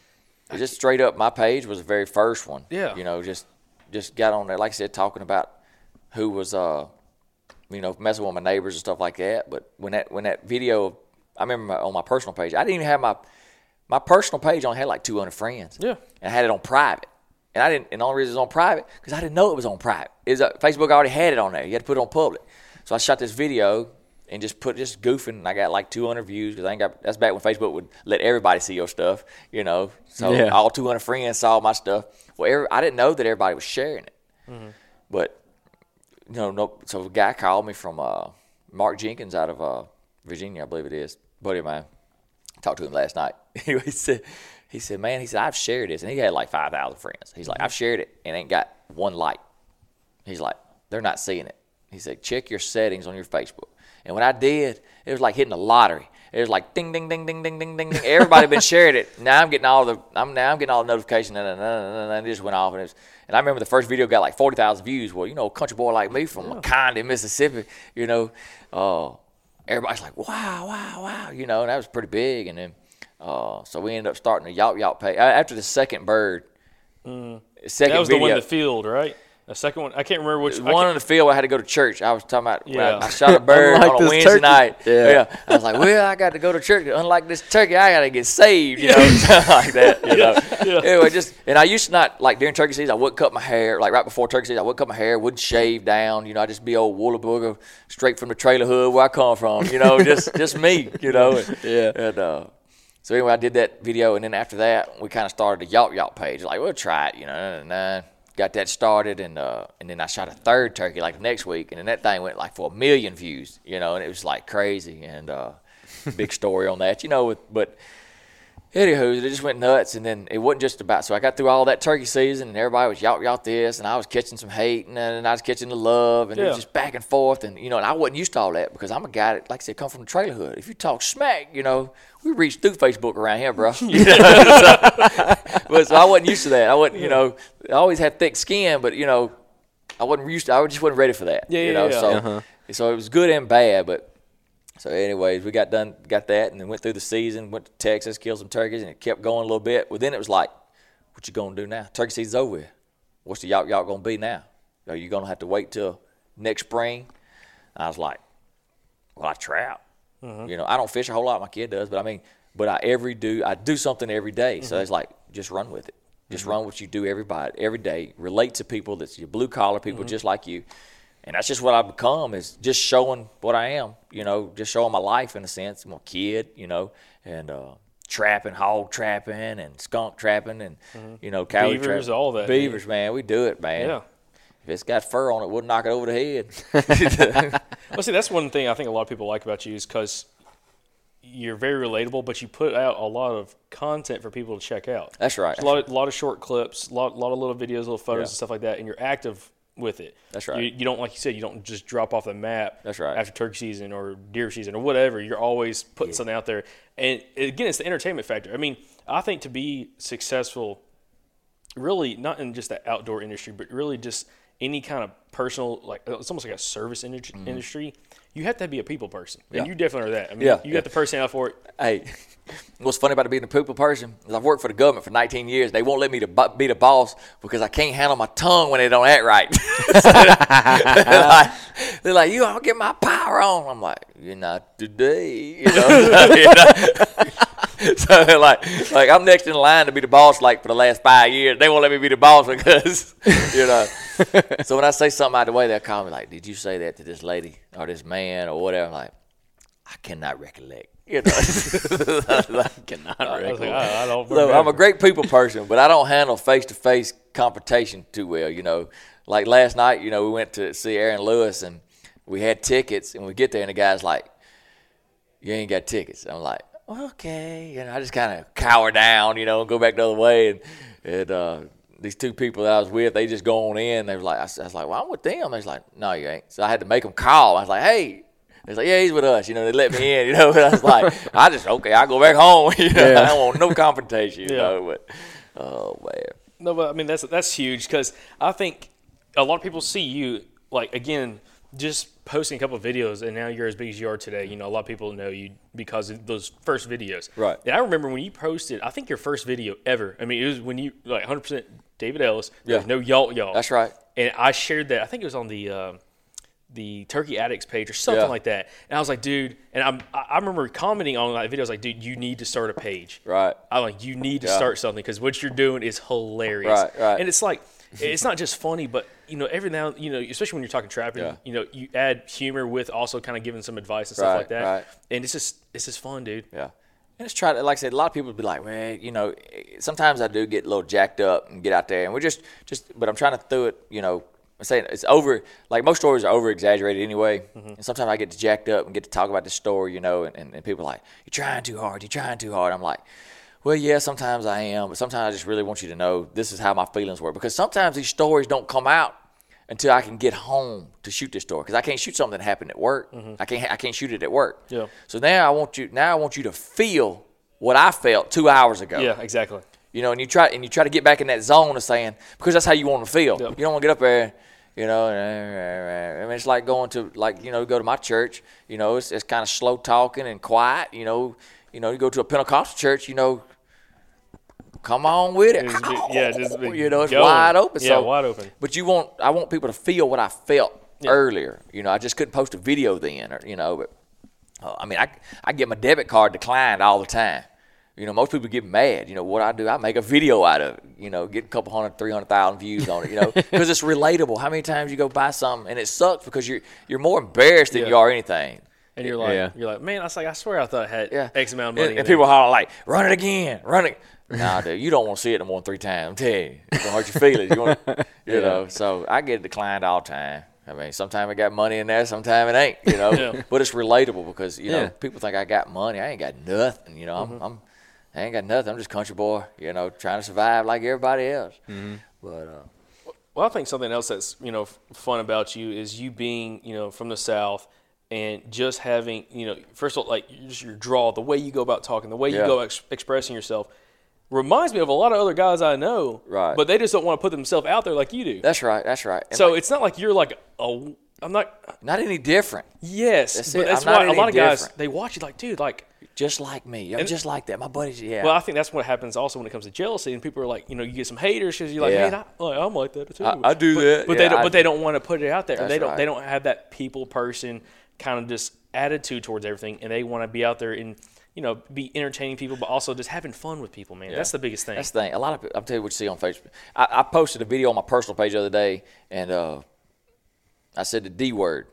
It's just straight up. My page was the very first one. Yeah. You know, just just got on there, like I said, talking about who was, uh, you know, messing with my neighbors and stuff like that. But when that when that video, I remember my, on my personal page, I didn't even have my my personal page only had like two hundred friends. Yeah. And I had it on private. And I didn't. And the only reason it was on private because I didn't know it was on private. It was, uh, Facebook already had it on there. You had to put it on public. So I shot this video and just put just goofing. And I got like two hundred views because I ain't got. That's back when Facebook would let everybody see your stuff. You know. So Yeah. all two hundred friends saw my stuff. Well, every, I didn't know that everybody was sharing it. Mm-hmm. But you know, no. So a guy called me from uh, Mark Jenkins out of uh, Virginia, I believe it is, buddy of mine. I talked to him last night. Anyway, he said. He said, man, he said, I've shared this. And he had like five thousand friends. He's like, I've shared it and ain't got one like. He's like, they're not seeing it. He said, check your settings on your Facebook. And when I did, it was like hitting a lottery. It was like ding, ding, ding, ding, ding, ding, ding, ding. Everybody been sharing it. Now I'm getting all the, I'm now I'm getting all the notifications, and, and, and, and it just went off. And, it was, and I remember the first video got like forty thousand views. Well, you know, a country boy like me from yeah. Conde, Mississippi, you know, uh, everybody's like, wow, wow, wow, you know, and that was pretty big. And then, Uh, so we ended up starting a Yawp Yawp page. After the second bird, mm. second that was video, the one in the field, right? The second one, I can't remember which one in the field. I had to go to church. I was talking about. Yeah. I, I shot a bird Unlike on a this Wednesday turkey. night. Yeah. yeah, I was like, well, I got to go to church. Unlike this turkey, I got to get saved. You know, something like that. You know. Yeah. Anyway, just and I used to not like during turkey season. I wouldn't cut my hair. Like right before turkey season, I wouldn't cut my hair. Wouldn't shave down. You know, I just be old woolly booger straight from the trailer hood where I come from. You know, just just me. You know. And, Yeah. And uh, so anyway, I did that video, and then after that, we kind of started the Yawp Yawp page. Like, we'll try it, you know. And, uh, got that started, and uh, and then I shot a third turkey like the next week, and then that thing went like for a million views, you know, and it was like crazy, and uh, big story on that, you know. With, but anywho, it just went nuts, and then it wasn't just about. So I got through all that turkey season, and everybody was Yawp Yawp this, and I was catching some hate, and then I was catching the love, and it Yeah. was just back and forth, and you know, and I wasn't used to all that because I'm a guy that, like I said, come from the trailer hood. If you talk smack, you know, we reach through Facebook around here, bro. You know? so, but so I wasn't used to that. I wasn't, you know, I always had thick skin, but you know, I wasn't used to. I just wasn't ready for that. Yeah, you yeah, know, yeah. so Uh-huh. so it was good and bad, but. So, anyways, we got done, got that, and then went through the season, went to Texas, killed some turkeys, and it kept going a little bit. Well, then it was like, what you gonna do now? Turkey season's over with. What's the Yawp Yawp gonna be now? Are you gonna have to wait till next spring? And I was like, well, I trap. Mm-hmm. You know, I don't fish a whole lot. My kid does, but I mean, but I every do I do something every day. Mm-hmm. So it's like, just run with it. Just mm-hmm. run what you do everybody every day. Relate to people that's your blue collar people mm-hmm. just like you. And that's just what I've become, is just showing what I am, you know, just showing my life in a sense. I'm a kid, you know, and uh, trapping, hog trapping, and skunk trapping, and, mm-hmm. you know, coyote beavers, trapping. all that. Beavers, man. man, we do it, man. Yeah. If it's got fur on it, we'll knock it over the head. Well, see, that's one thing I think a lot of people like about you is because you're very relatable, but you put out a lot of content for people to check out. That's right. There's a lot of, lot of short clips, a lot, lot of little videos, little photos, Yeah. and stuff like that, and you're active with it. That's right. You, you don't, like you said, you don't just drop off the map. That's right. After turkey season or deer season or whatever. You're always putting Yeah. something out there. And again, it's the entertainment factor. I mean, I think to be successful, really not in just the outdoor industry, but really just any kind of personal, like it's almost like a service industry, mm-hmm. industry you have to be a people person. Yeah. And you definitely are that. I mean, Yeah. you got the personality for it. Hey, what's funny about being a people person is I've worked for the government for nineteen years. They won't let me to bu- be the boss because I can't handle my tongue when they don't act right. So they're, like, they're like, you don't get my power on. I'm like, you're not today. You know? You know? So they're like, like I'm next in line to be the boss like for the last five years. They won't let me be the boss because, you know. So when I say something out of the way, they'll call me like, did you say that to this lady or this man or whatever? I'm like, I cannot recollect. You know, I cannot I, was recollect. like, I, I don't So remember. I'm a great people person, but I don't handle face-to-face confrontation too well. You know, like last night, you know, we went to see Aaron Lewis and we had tickets, and we get there and the guy's like, "You ain't got tickets." I'm like, "Okay," and I just kind of cower down, you know, and go back the other way. And, and uh, these two people that I was with, they just go on in. They were like, I was like, "Well, I'm with them." They was like, "No, you ain't." So I had to make them call. I was like, "Hey." They was like, "Yeah, he's with us." You know, they let me in, you know. And I was like, I just, okay, I'll go back home. You know, Yeah. I don't want no confrontation, you Yeah. know. But, oh, man. No, but I mean that's that's huge because I think a lot of people see you like again. just posting a couple of videos, and now you're as big as you are today. You know, a lot of people know you because of those first videos. Right. And I remember when you posted, I think your first video ever. I mean, it was when you like one hundred percent David Ellis. There was Yeah. no y'all y'all. That's right. And I shared that. I think it was on the um, the Turkey Addicts page or something Yeah. like that. And I was like, dude. And I'm, I I remember commenting on that video. I was like, dude, you need to start a page. Right. I like you need to Yeah. start something because what you're doing is hilarious. Right, right. And it's like it's not just funny, but you know, every now you know, especially when you're talking trapping, Yeah. you know, you add humor with also kind of giving some advice and stuff Right, like that. right. And it's just it's just fun, dude. Yeah. And it's try to, like I said, a lot of people be like, well, you know, sometimes I do get a little jacked up and get out there, and we're just, just, but I'm trying to throw it, you know, I'm saying it's over, like most stories are over exaggerated anyway. Mm-hmm. And sometimes I get jacked up and get to talk about the story, you know, and, and, and people are like, you're trying too hard, you're trying too hard. I'm like, well, yeah, sometimes I am, but sometimes I just really want you to know this is how my feelings were. Because sometimes these stories don't come out until I can get home to shoot this story, because I can't shoot something that happened at work. Mm-hmm. I can't I can't shoot it at work. Yeah. So now I want you now I want you to feel what I felt two hours ago. Yeah, exactly. You know, and you try and you try to get back in that zone of saying, because that's how you want to feel. Yep. You don't want to get up there, you know. I mean, it's like going to like you know go to my church. You know, it's it's kind of slow talking and quiet. You know, you know you go to a Pentecostal church. You know. Come on with it. Just be- yeah, just be you know, it's going. wide open. Yeah, so, wide open. But you want, I want people to feel what I felt Yeah. earlier. You know, I just couldn't post a video then, or, you know. But uh, I mean, I I get my debit card declined all the time. You know, most people get mad. You know, what I do, I make a video out of it. You know, get a couple hundred, three hundred thousand views on it. You know, because it's relatable. How many times you go buy something and it sucks because you're you're more embarrassed than Yeah. you are anything. And you're like, Yeah. you're like, man, I was like, I swear I thought I had Yeah. X amount of money. And, in and there." people holler like, run it again, run it. Nah, dude, you don't want to see it no more than three times. I'm telling you, it's gonna hurt your feelings. You, want, you Yeah. know, so I get it declined all the time. I mean, sometimes I got money in there, sometimes it ain't. You know, Yeah. but it's relatable because you know Yeah. people think I got money. I ain't got nothing. You know, I'm, I'm I ain't got nothing. I'm just a country boy. You know, trying to survive like everybody else. But uh, Well, I think something else that's you know f- fun about you is you being you know from the South and just having you know first of all like just your draw, the way you go about talking, the way you Yeah. go ex- expressing yourself, reminds me of a lot of other guys I know. Right. But they just don't want to put themselves out there like you do. that's right. That's right. And So like, it's not like you're like a. I'm not. not any different. Yes, That's but it. that's I'm not why a any lot of guys different. they watch you like, dude, like. Just like me. I'm And- just like that. My buddies. Yeah. Well, I think that's what happens also when it comes to jealousy, and people are like, you know, you get some haters because you're like, Yeah. man, I, like, I'm like that too. I- I do but, that. but Yeah, they don't. I but they do. don't want to put it out there. That's they don't. right. They don't have that people person kind of just attitude towards everything, and they want to be out there and you know be entertaining people, but also just having fun with people. Man, that's the biggest thing. That's the thing. A lot of people, I'll tell you what you see on Facebook. I, I posted a video on my personal page the other day, and uh, I said the D word.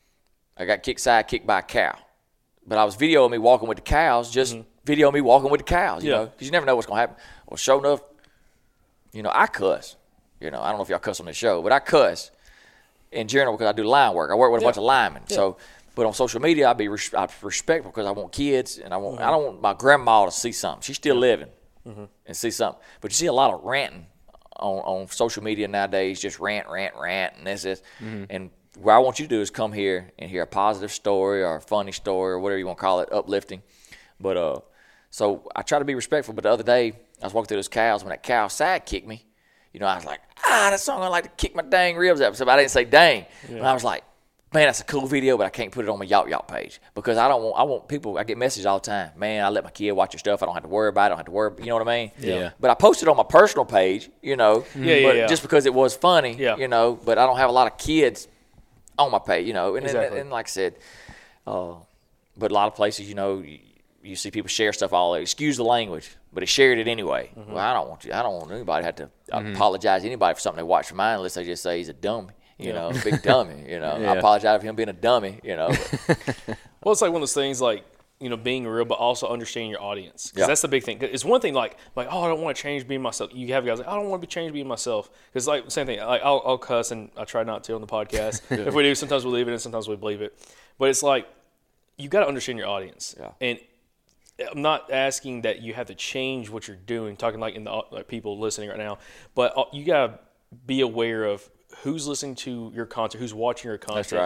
I got kicked side kicked by a cow. But I was videoing me walking with the cows, just video me walking with the cows, you Yeah. know, because you never know what's going to happen. Well, sure enough, you know, I cuss. You know, I don't know if y'all cuss on this show, but I cuss in general because I do line work. I work with a bunch of linemen. So, but on social media, I be res- I'm respectful because I want kids, and I want I don't want my grandma to see something. She's still living and see something. But you see a lot of ranting on, on social media nowadays, just rant, rant, rant, and this is. And what I want you to do is come here and hear a positive story or a funny story or whatever you want to call it, uplifting. But uh, so I try to be respectful. But the other day, I was walking through those cows. When that cow side kicked me, you know, I was like, ah, that song I like to kick my dang ribs up. So I didn't say dang. But I was like, man, that's a cool video, but I can't put it on my Yawp Yawp page because I don't want. I want people. I get messages all the time. Man, I let my kid watch your stuff. I don't have to worry about it. I don't have to worry. You know what I mean? Yeah. But I posted on my personal page. You know. Yeah, yeah, but yeah. Just because it was funny. Yeah. You know. But I don't have a lot of kids on my page. You know. And, Exactly. and, and like I said, uh, but a lot of places, you know, you, you see people share stuff all. Excuse the language, but they shared it anyway. Mm-hmm. Well, I don't want you. I don't want anybody to have to apologize to anybody for something they watched from mine unless they just say he's a dummy. You know, big dummy. You know, Yeah. I apologize for him being a dummy. You know, but, Well, it's like one of those things like, you know, being real, but also understanding your audience. Because Yeah. that's the big thing. It's one thing like, like, oh, I don't want to change being myself. You have guys like, I don't want to be changed being myself. Because like, same thing. Like, I'll, I'll cuss, and I try not to on the podcast. If we do, sometimes we leave it, and sometimes we believe it. But it's like, you got to understand your audience. Yeah. And I'm not asking that you have to change what you're doing, talking like in the like people listening right now, but uh, you got to be aware of who's listening to your content, who's watching your content. right.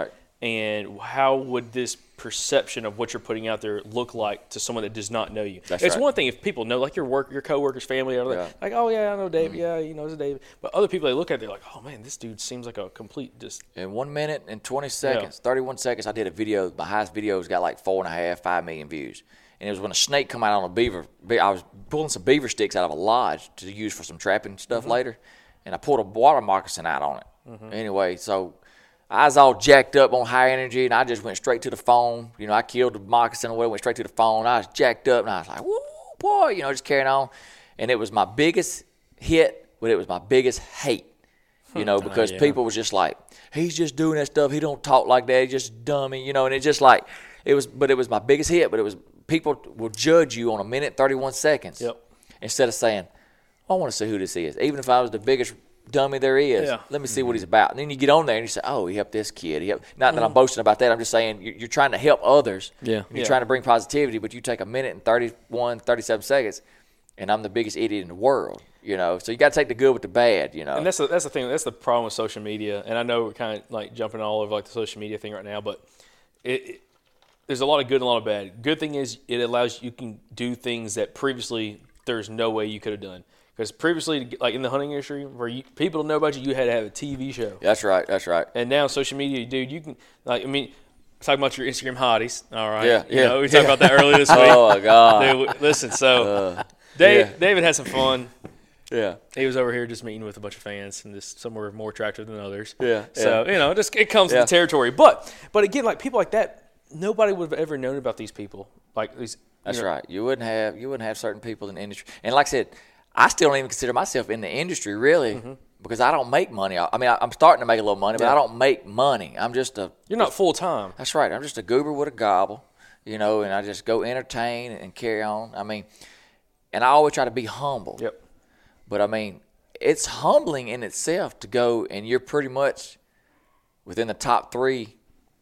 and how would this perception of what you're putting out there look like to someone that does not know you? That's it's right. one thing if people know, like your work, your coworkers, family, all that, Yeah. like, oh yeah, I know Dave, yeah, you know, it's David. But other people they look at, it, they're like, oh man, this dude seems like a complete just. In one minute and twenty seconds, thirty-one seconds, I did a video. My highest video's got like four and a half, five million views. And it was when a snake come out on a beaver. I was pulling some beaver sticks out of a lodge to use for some trapping stuff mm-hmm. later. And I pulled a water moccasin out on it. Mm-hmm. Anyway, so I was all jacked up on high energy, and I just went straight to the phone. You know, I killed the moccasin away, went straight to the phone. I was jacked up, and I was like, woo, boy, you know, just carrying on. And it was my biggest hit, but it was my biggest hate, you know, because oh, yeah. people was just like, he's just doing that stuff. He don't talk like that. He's just a dummy, you know. And it just like, it was, but it was my biggest hit, but it was, people will judge you on a minute, thirty-one seconds. Yep. Instead of saying, I want to see who this is. Even if I was the biggest dummy there is, yeah. let me see mm-hmm. what he's about. And then you get on there and you say, oh, he helped this kid. He helped. Not mm-hmm. that I'm boasting about that. I'm just saying you're, you're trying to help others. Yeah. And you're yeah. trying to bring positivity, but you take a minute and thirty-one, thirty-seven seconds, and I'm the biggest idiot in the world, you know. So you got to take the good with the bad, you know. And that's the, that's the thing. That's the problem with social media. And I know we're kind of like jumping all over like the social media thing right now, but it, it there's a lot of good and a lot of bad. Good thing is it allows you can do things that previously there's no way you could have done. Because previously, like in the hunting industry, where you, people don't know about you, you had to have a T V show. That's right. That's right. And now social media, dude, you can like I mean, talking about your Instagram hotties. All right. Yeah. You yeah. know, we talked about that earlier this week. Oh my God. Dude, listen, so Uh, Dave, yeah. David had some fun. Yeah. He was over here just meeting with a bunch of fans, and just some were more attractive than others. Yeah. So yeah. you know, just it comes Yeah. with the territory. But but again, like people like that, nobody would have ever known about these people. Like these. That's you know, right. You wouldn't have you wouldn't have certain people in the industry. And like I said, I still don't even consider myself in the industry really mm-hmm. because I don't make money. I mean, I'm starting to make a little money, but yeah. I don't make money. I'm just a. You're not full time. That's right. I'm just a goober with a gobble, you know, and I just go entertain and carry on. I mean, and I always try to be humble. Yep. But I mean, it's humbling in itself to go and you're pretty much within the top three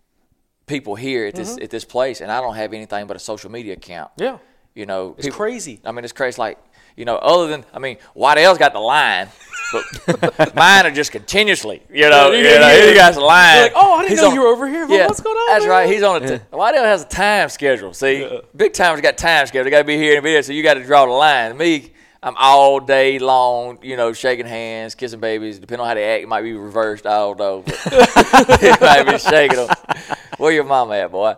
people here at this mm-hmm. at this place, and I don't have anything but a social media account. Yeah. You know, it's people, crazy. I mean, it's crazy. Like, you know, other than, I mean, Waddell's got the line, but mine are just continuously, you know, Yeah, you yeah, know, yeah. he got the line. You're like, oh, I didn't He's know on- you were over here. Well, yeah, what's going on, That's man? right. He's on a, t- Waddell has a time schedule. See, Yeah. big timers got time schedule. They got to be here and be there, so you got to draw the line. Me, I'm all day long, you know, shaking hands, kissing babies. Depending on how they act, it might be reversed. I don't know. But it might be shaking them. Where your mama at, boy?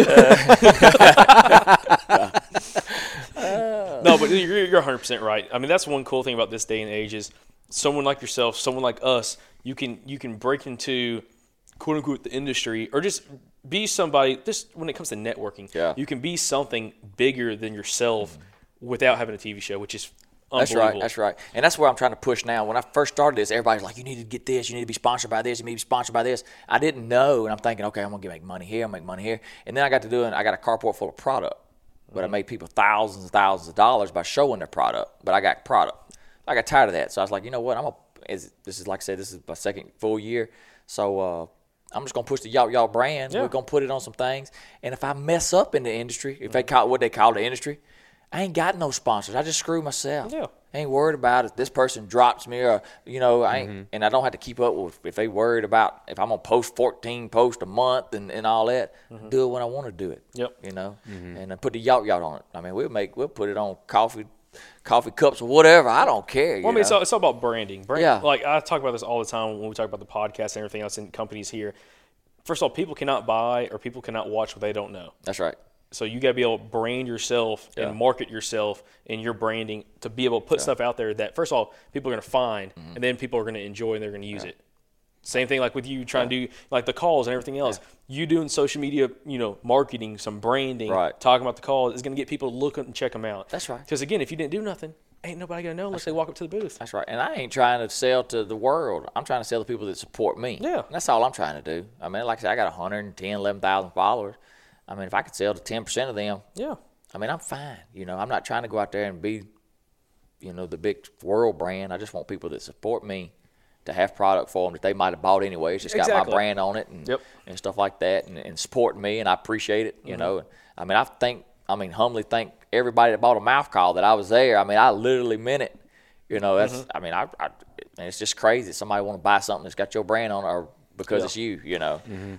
Uh, No, but you're, you're one hundred percent right. I mean, that's one cool thing about this day and age is someone like yourself, someone like us, you can you can break into, quote unquote, the industry or just be somebody, just when it comes to networking, Yeah. you can be something bigger than yourself without having a T V show, which is That's unbelievable. right. That's right. And that's where I'm trying to push now. When I first started this, everybody's like, you need to get this. You need to be sponsored by this. You need to be sponsored by this. I didn't know. And I'm thinking, okay, I'm going to make money here. I'm going to make money here. And then I got to doing, I got a carport full of product. But I made people thousands and thousands of dollars by showing their product. But I got product. I got tired of that. So I was like, you know what? I'm gonna, is, this is like I said, this is my second full year. So uh, I'm just going to push the Y'all Y'all brand. Yeah. We're going to put it on some things. And if I mess up in the industry, if they call what they call the industry, I ain't got no sponsors. I just screw myself. Yeah. I ain't worried about it. This person drops me or, you know, I ain't, mm-hmm. and I don't have to keep up with if they worried about if I'm going to post fourteen posts a month and, and all that. Mm-hmm. Do it when I want to do it. Yep. You know, mm-hmm. and then put the Y'all Y'all on it. I mean, we'll make, we'll put it on coffee, coffee cups or whatever. I don't care. Well, I mean, it's all, it's all about branding. Brand, Yeah. Like, I talk about this all the time when we talk about the podcast and everything else in companies here. First of all, people cannot buy or people cannot watch what they don't know. That's right. So you got to be able to brand yourself Yeah. and market yourself in your branding to be able to put Yeah. stuff out there that, first of all, people are going to find, Mm-hmm. and then people are going to enjoy and they're going to use Yeah. it. Same thing like with you trying Yeah. to do like the calls and everything else. You doing social media, you know, marketing, some branding, Right. talking about the calls is going to get people to look up and check them out. That's right. Because again, if you didn't do nothing, ain't nobody going to know unless they walk up to the booth. That's right. And I ain't trying to sell to the world. I'm trying to sell to people that support me. Yeah. And that's all I'm trying to do. I mean, like I said, I got one hundred ten, eleven thousand followers. I mean, if I could sell to ten percent of them, Yeah. I mean, I'm fine. You know, I'm not trying to go out there and be, you know, the big world brand. I just want people that support me to have product for them that they might have bought anyway. It's just got Exactly. my brand on it and, Yep. and stuff like that and, and supporting me, and I appreciate it, you Mm-hmm. know. I mean, I think, I mean, humbly thank everybody that bought a mouth call that I was there. I mean, I literally meant it. You know, that's, Mm-hmm. I mean, I, I and it's just crazy that somebody want to buy something that's got your brand on it or because Yeah. it's you, you know. Mm-hmm. Uh,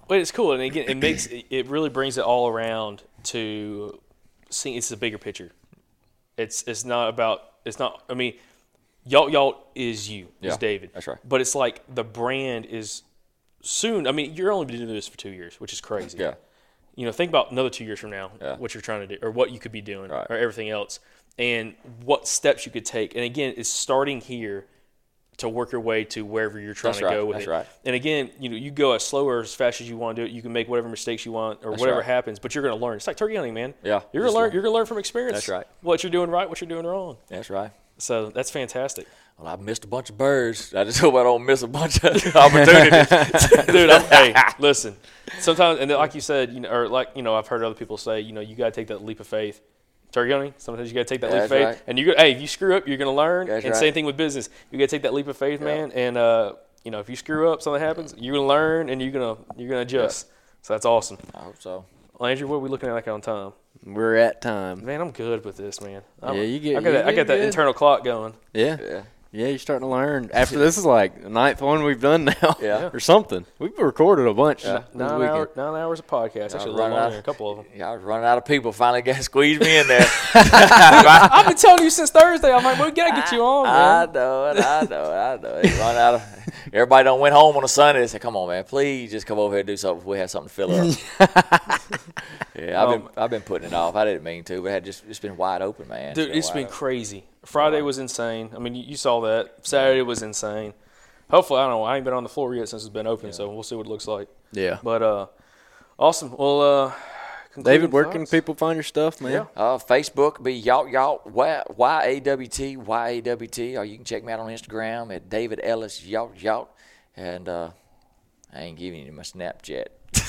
But it's cool, and again, it makes it, it really brings it all around to seeing it's a bigger picture. It's it's not about it's not. I mean, Yalt Yalt is you, Yeah, is David. that's right. But it's like the brand is soon. I mean, you're only been doing this for two years, which is crazy. Yeah. You know, think about another two years from now, Yeah. what you're trying to do, or what you could be doing, Right. or everything else, and what steps you could take. And again, it's starting here to work your way to wherever you're trying That's to right, go with that's it. right. And again, you know, you go as slow or as fast as you want to do it. You can make whatever mistakes you want or That's whatever right. happens, but you're going to learn. It's like turkey hunting, man. Yeah, you're going just to learn. learn. You're going to learn from experience. That's right. What you're doing right, what you're doing wrong. That's right. So that's fantastic. Well, I've missed a bunch of birds. I just hope I don't miss a bunch of opportunities. Dude, I'm, hey, listen. Sometimes, and then like you said, you know, or like you know, I've heard other people say, you know, you got to take that leap of faith. Turkey hunting, sometimes you got to take that leap of That's faith, right. and you go, hey, if you screw up, you're going to learn. That's and right. same thing with business, you got to take that leap of faith, Yeah. man. And uh, you know, if you screw up, something happens, you're going to learn, and you're going to you're going to adjust. So that's awesome. I hope so. Well, Andrew, what are we looking at like on time? We're at time. Man, I'm good with this, man. I'm, Yeah, you get- I got you that, I get got that good. internal clock going. Yeah. Yeah. Yeah, you're starting to learn. After this is like the ninth one we've done now. Yeah. Or something. We've recorded a bunch Yeah. this Nine, weekend. hour, nine hours of podcast. Actually, a I'm little running longer, out. a couple of them. Yeah, I was running out of people. Finally got to squeeze me in there. I've been telling you since Thursday. I'm like, we got to get you on, I man. know it. I know it. I know it. They run out of. Everybody don't went home on a Sunday. They said, "Come on, man, please just come over here and do something. We have something to fill up." Yeah, I've Um, been I've been putting it off. I didn't mean to, but it had just it's been wide open, man. Dude, it's wide been open. crazy. Friday was insane. I mean, you, you saw that. Saturday was insane. Hopefully, I don't know. I ain't been on the floor yet since it's been open, so we'll see what it looks like. Yeah. But uh, awesome. Well, uh, David, where can thoughts? people find your stuff, man? Yeah. Uh, Facebook be Yalt Yalt Y A W T Y A W T, or you can check me out on Instagram at David Ellis Yalt Yalt, and uh, I ain't giving you my Snapchat.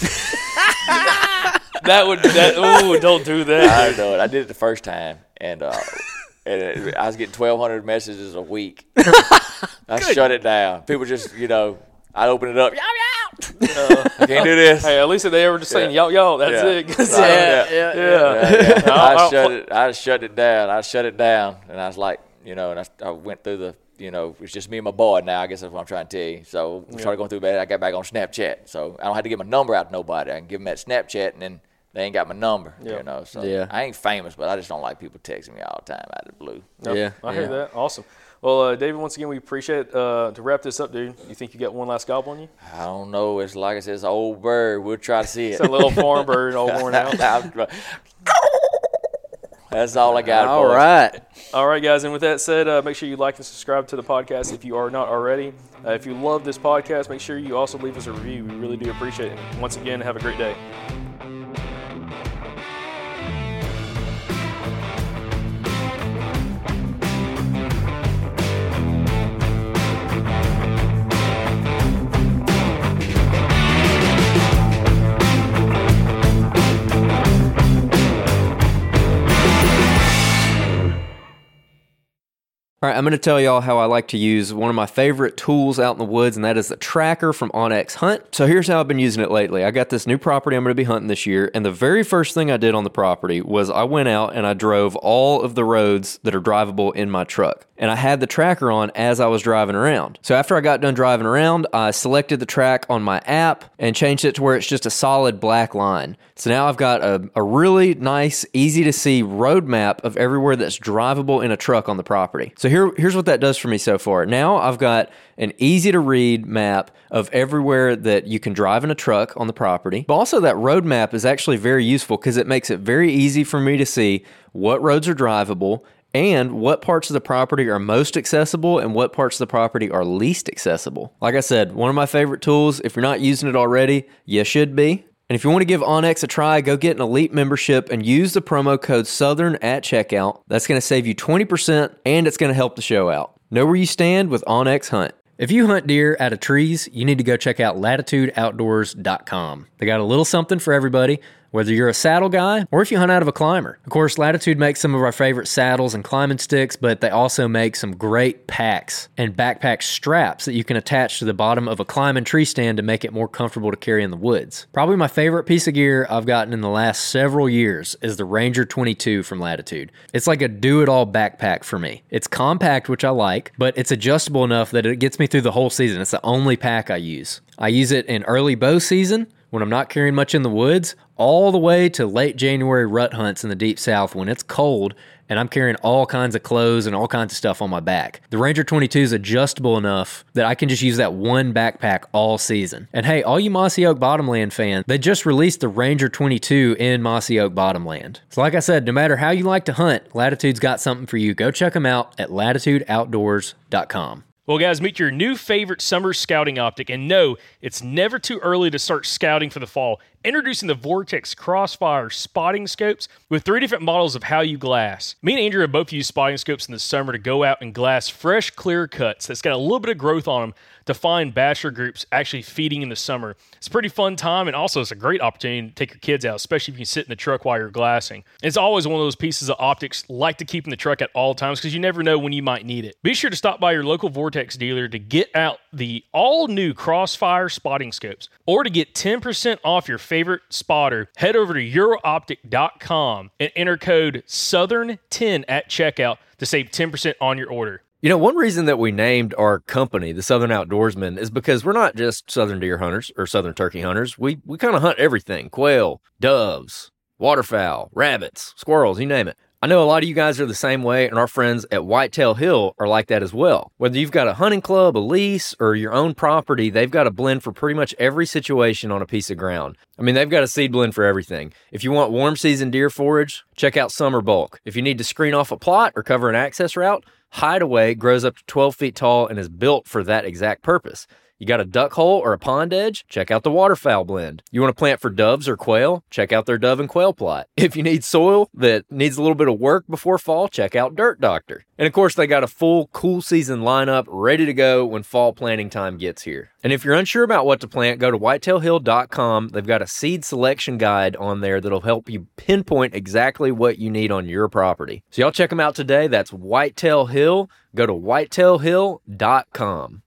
That would that. Ooh, don't do that. I know it. I did it the first time, and uh, and it, I was getting twelve hundred messages a week. I shut it down. People just, you know, I open it up. Yalt Yalt. I can't do this. Hey, at least if they ever just saying Yeah. yo yo, that's Yeah. it. 'Cause, Right. uh, Yeah, yeah. Yeah, yeah. I'll- I I'll shut pl- it. I shut it down. I shut it down, and I was like, you know, and I, I went through the, you know, it's just me and my boy now. I guess that's what I'm trying to tell you. So we started going through that. I got back on Snapchat, so I don't have to give my number out to nobody. I can give them that Snapchat, and then they ain't got my number. Yeah. You know, so Yeah. I ain't famous, but I just don't like people texting me all the time out of the blue. Nope, Yeah. I hear Yeah. that. Awesome. Well, uh, David, once again, we appreciate it. Uh, to wrap this up, dude, you think you got one last gobble on you? I don't know. It's like I said, it's an old bird. We'll try to see it. It's a little farm bird all worn out. That's all I got. All for us. right. All right, guys, and with that said, uh, make sure you like and subscribe to the podcast if you are not already. Uh, if you love this podcast, make sure you also leave us a review. We really do appreciate it. And once again, have a great day. All right, I'm going to tell y'all how I like to use one of my favorite tools out in the woods, and that is the tracker from onX Hunt. So here's how I've been using it lately. I got this new property I'm going to be hunting this year, and the very first thing I did on the property was I went out and I drove all of the roads that are drivable in my truck. And I had the tracker on as I was driving around. So after I got done driving around, I selected the track on my app and changed it to where it's just a solid black line. So now I've got a, a really nice, easy to see road map of everywhere that's drivable in a truck on the property. So here, here's what that does for me so far. Now I've got an easy to read map of everywhere that you can drive in a truck on the property. But also that road map is actually very useful because it makes it very easy for me to see what roads are drivable and what parts of the property are most accessible and what parts of the property are least accessible. Like I said, one of my favorite tools. If you're not using it already, you should be. And if you want to give onX a try, go get an elite membership and use the promo code Southern at checkout. That's going to save you twenty percent and it's going to help the show out. Know where you stand with onX Hunt. If you hunt deer out of trees, you need to go check out latitude outdoors dot com. They got a little something for everybody, whether you're a saddle guy or if you hunt out of a climber. Of course, Latitude makes some of our favorite saddles and climbing sticks, but they also make some great packs and backpack straps that you can attach to the bottom of a climbing tree stand to make it more comfortable to carry in the woods. Probably my favorite piece of gear I've gotten in the last several years is the Ranger twenty-two from Latitude. It's like a do-it-all backpack for me. It's compact, which I like, but it's adjustable enough that it gets me through the whole season. It's the only pack I use. I use it in early bow season, when I'm not carrying much in the woods, all the way to late January rut hunts in the deep south when it's cold and I'm carrying all kinds of clothes and all kinds of stuff on my back. The Ranger twenty-two is adjustable enough that I can just use that one backpack all season. And hey, all you Mossy Oak Bottomland fans, they just released the Ranger twenty-two in Mossy Oak Bottomland. So like I said, no matter how you like to hunt, Latitude's got something for you. Go check them out at latitude outdoors dot com. Well, guys, meet your new favorite summer scouting optic. And no, it's never too early to start scouting for the fall. Introducing the Vortex Crossfire spotting scopes with three different models of how you glass. Me and Andrew have both used spotting scopes in the summer to go out and glass fresh, clear cuts that's got a little bit of growth on them to find bachelor groups actually feeding in the summer. It's a pretty fun time, and also it's a great opportunity to take your kids out, especially if you can sit in the truck while you're glassing. It's always one of those pieces of optics like to keep in the truck at all times because you never know when you might need it. Be sure to stop by your local Vortex dealer to get out the all-new Crossfire spotting scopes, or to get ten percent off your favorite spotter, head over to euro optic dot com and enter code southern ten at checkout to save ten percent on your order. You know, one reason that we named our company the Southern Outdoorsman is because we're not just southern deer hunters or southern turkey hunters. We we kind of hunt everything: quail, doves, waterfowl, rabbits, squirrels, you name it. I know a lot of you guys are the same way, and our friends at Whitetail Hill are like that as well. Whether you've got a hunting club, a lease, or your own property, they've got a blend for pretty much every situation on a piece of ground. I mean, they've got a seed blend for everything. If you want warm season deer forage, check out Summer Bulk. If you need to screen off a plot or cover an access route, Hideaway grows up to twelve feet tall and is built for that exact purpose. You got a duck hole or a pond edge? Check out the Waterfowl blend. You want to plant for doves or quail? Check out their dove and quail plot. If you need soil that needs a little bit of work before fall, check out Dirt Doctor. And of course, they got a full cool season lineup ready to go when fall planting time gets here. And if you're unsure about what to plant, go to whitetail hill dot com. They've got a seed selection guide on there that'll help you pinpoint exactly what you need on your property. So y'all check them out today. That's Whitetail Hill. Go to whitetail hill dot com.